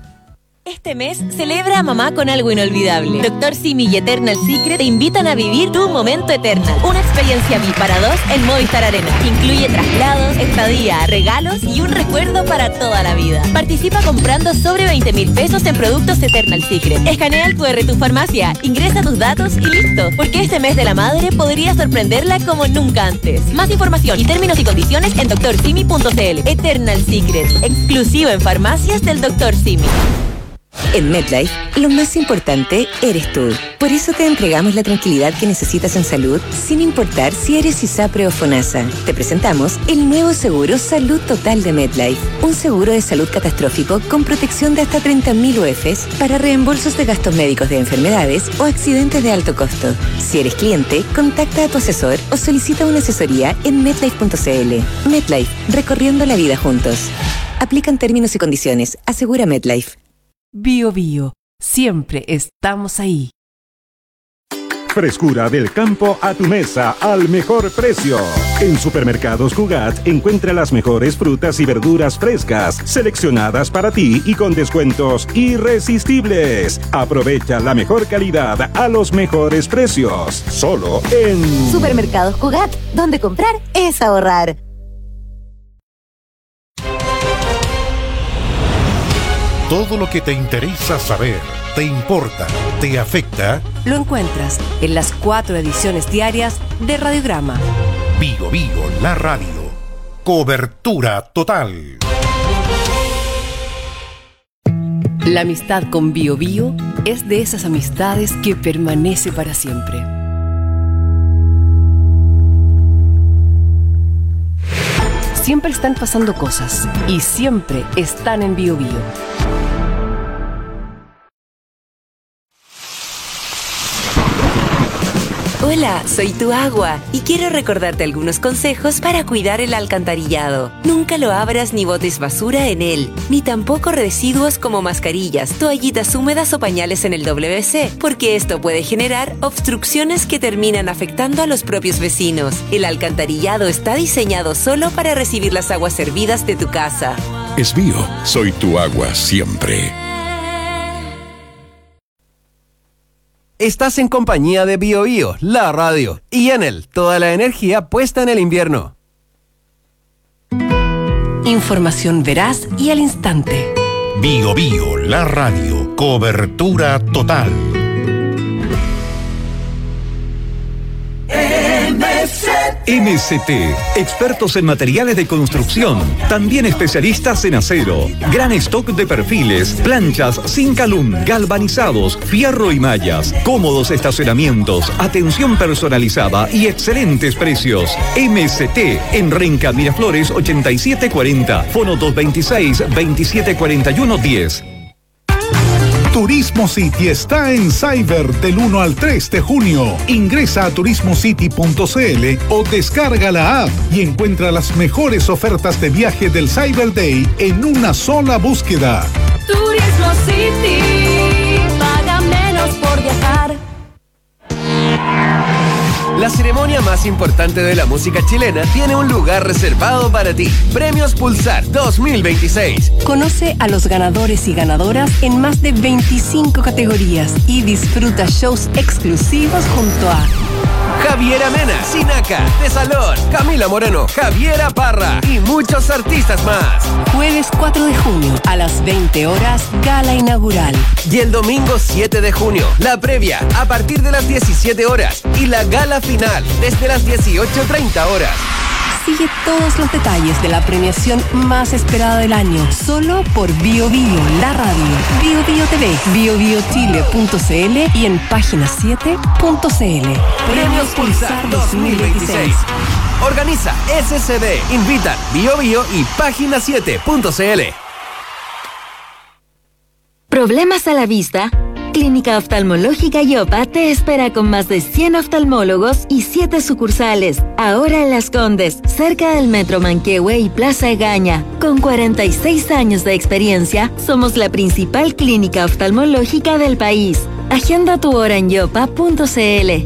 Este mes celebra a mamá con algo inolvidable. Dr. Simi y Eternal Secret te invitan a vivir tu momento Eternal. Una experiencia VIP para 2 en Movistar Arena. Incluye traslados, estadía, regalos y un recuerdo para toda la vida. Participa comprando sobre 20.000 pesos en productos Eternal Secret. Escanea el QR Tu Farmacia, ingresa tus datos y listo. Porque este mes de la madre podría sorprenderla como nunca antes. Más información y términos y condiciones en drsimi.cl. Eternal Secret, exclusivo en farmacias del Dr. Simi. En MetLife, lo más importante eres tú. Por eso te entregamos la tranquilidad que necesitas en salud, sin importar si eres ISAPRE o FONASA. Te presentamos el nuevo seguro Salud Total de MetLife. Un seguro de salud catastrófico con protección de hasta 30.000 UFs para reembolsos de gastos médicos de enfermedades o accidentes de alto costo. Si eres cliente, contacta a tu asesor o solicita una asesoría en MetLife.cl. MetLife, recorriendo la vida juntos. Aplican términos y condiciones. Asegura MetLife. Bio Bio, siempre estamos ahí. Frescura del campo a tu mesa al mejor precio. En Supermercados Cugat encuentra las mejores frutas y verduras frescas, seleccionadas para ti y con descuentos irresistibles. Aprovecha la mejor calidad a los mejores precios. Solo en Supermercados Cugat, donde comprar es ahorrar. Todo lo que te interesa saber, te importa, te afecta, lo encuentras en las 4 ediciones diarias de Radiograma. Bio Bio, la radio. Cobertura total. La amistad con Bio Bio es de esas amistades que permanece para siempre. Siempre están pasando cosas y siempre están en Bio Bio. Hola, soy tu agua y quiero recordarte algunos consejos para cuidar el alcantarillado. Nunca lo abras ni botes basura en él, ni tampoco residuos como mascarillas, toallitas húmedas o pañales en el WC, porque esto puede generar obstrucciones que terminan afectando a los propios vecinos. El alcantarillado está diseñado solo para recibir las aguas servidas de tu casa. Es Bio, soy tu agua siempre. Estás en compañía de Bio Bio, la radio, y Enel, toda la energía puesta en el invierno. Información veraz y al instante. Bio Bio, la radio. Cobertura total. MST, expertos en materiales de construcción, también especialistas en acero, gran stock de perfiles, planchas, Zincalum, galvanizados, fierro y mallas, cómodos estacionamientos, atención personalizada y excelentes precios. MST, en Renca Miraflores 8740, fono 226-2741-10. Turismo City está en Cyber del 1 al 3 de junio. Ingresa a turismocity.cl o descarga la app y encuentra las mejores ofertas de viaje del Cyber Day en una sola búsqueda. Turismo City, paga menos por viajar. La ceremonia más importante de la música chilena tiene un lugar reservado para ti. Premios Pulsar 2026. Conoce a los ganadores y ganadoras en más de 25 categorías y disfruta shows exclusivos junto a Javiera Mena, Sinaca, De Salón, Camila Moreno, Javiera Parra y muchos artistas más. Jueves 4 de junio a las 20 horas, gala inaugural. Y el domingo 7 de junio, la previa a partir de las 17 horas y la gala final desde las 18:30 horas. Sigue todos los detalles de la premiación más esperada del año, solo por Bio Bio, la radio, Bio Bio TV, biobiochile.cl y en página7.cl. Premios Pulsar 2026. Organiza SCD, invitan Bio Bio y página7.cl. ¿Problemas a la vista? Clínica Oftalmológica Yopa te espera con más de 100 oftalmólogos y 7 sucursales. Ahora en Las Condes, cerca del Metro Manquehue y Plaza Egaña. Con 46 años de experiencia, somos la principal clínica oftalmológica del país. Agenda tu hora en yopa.cl.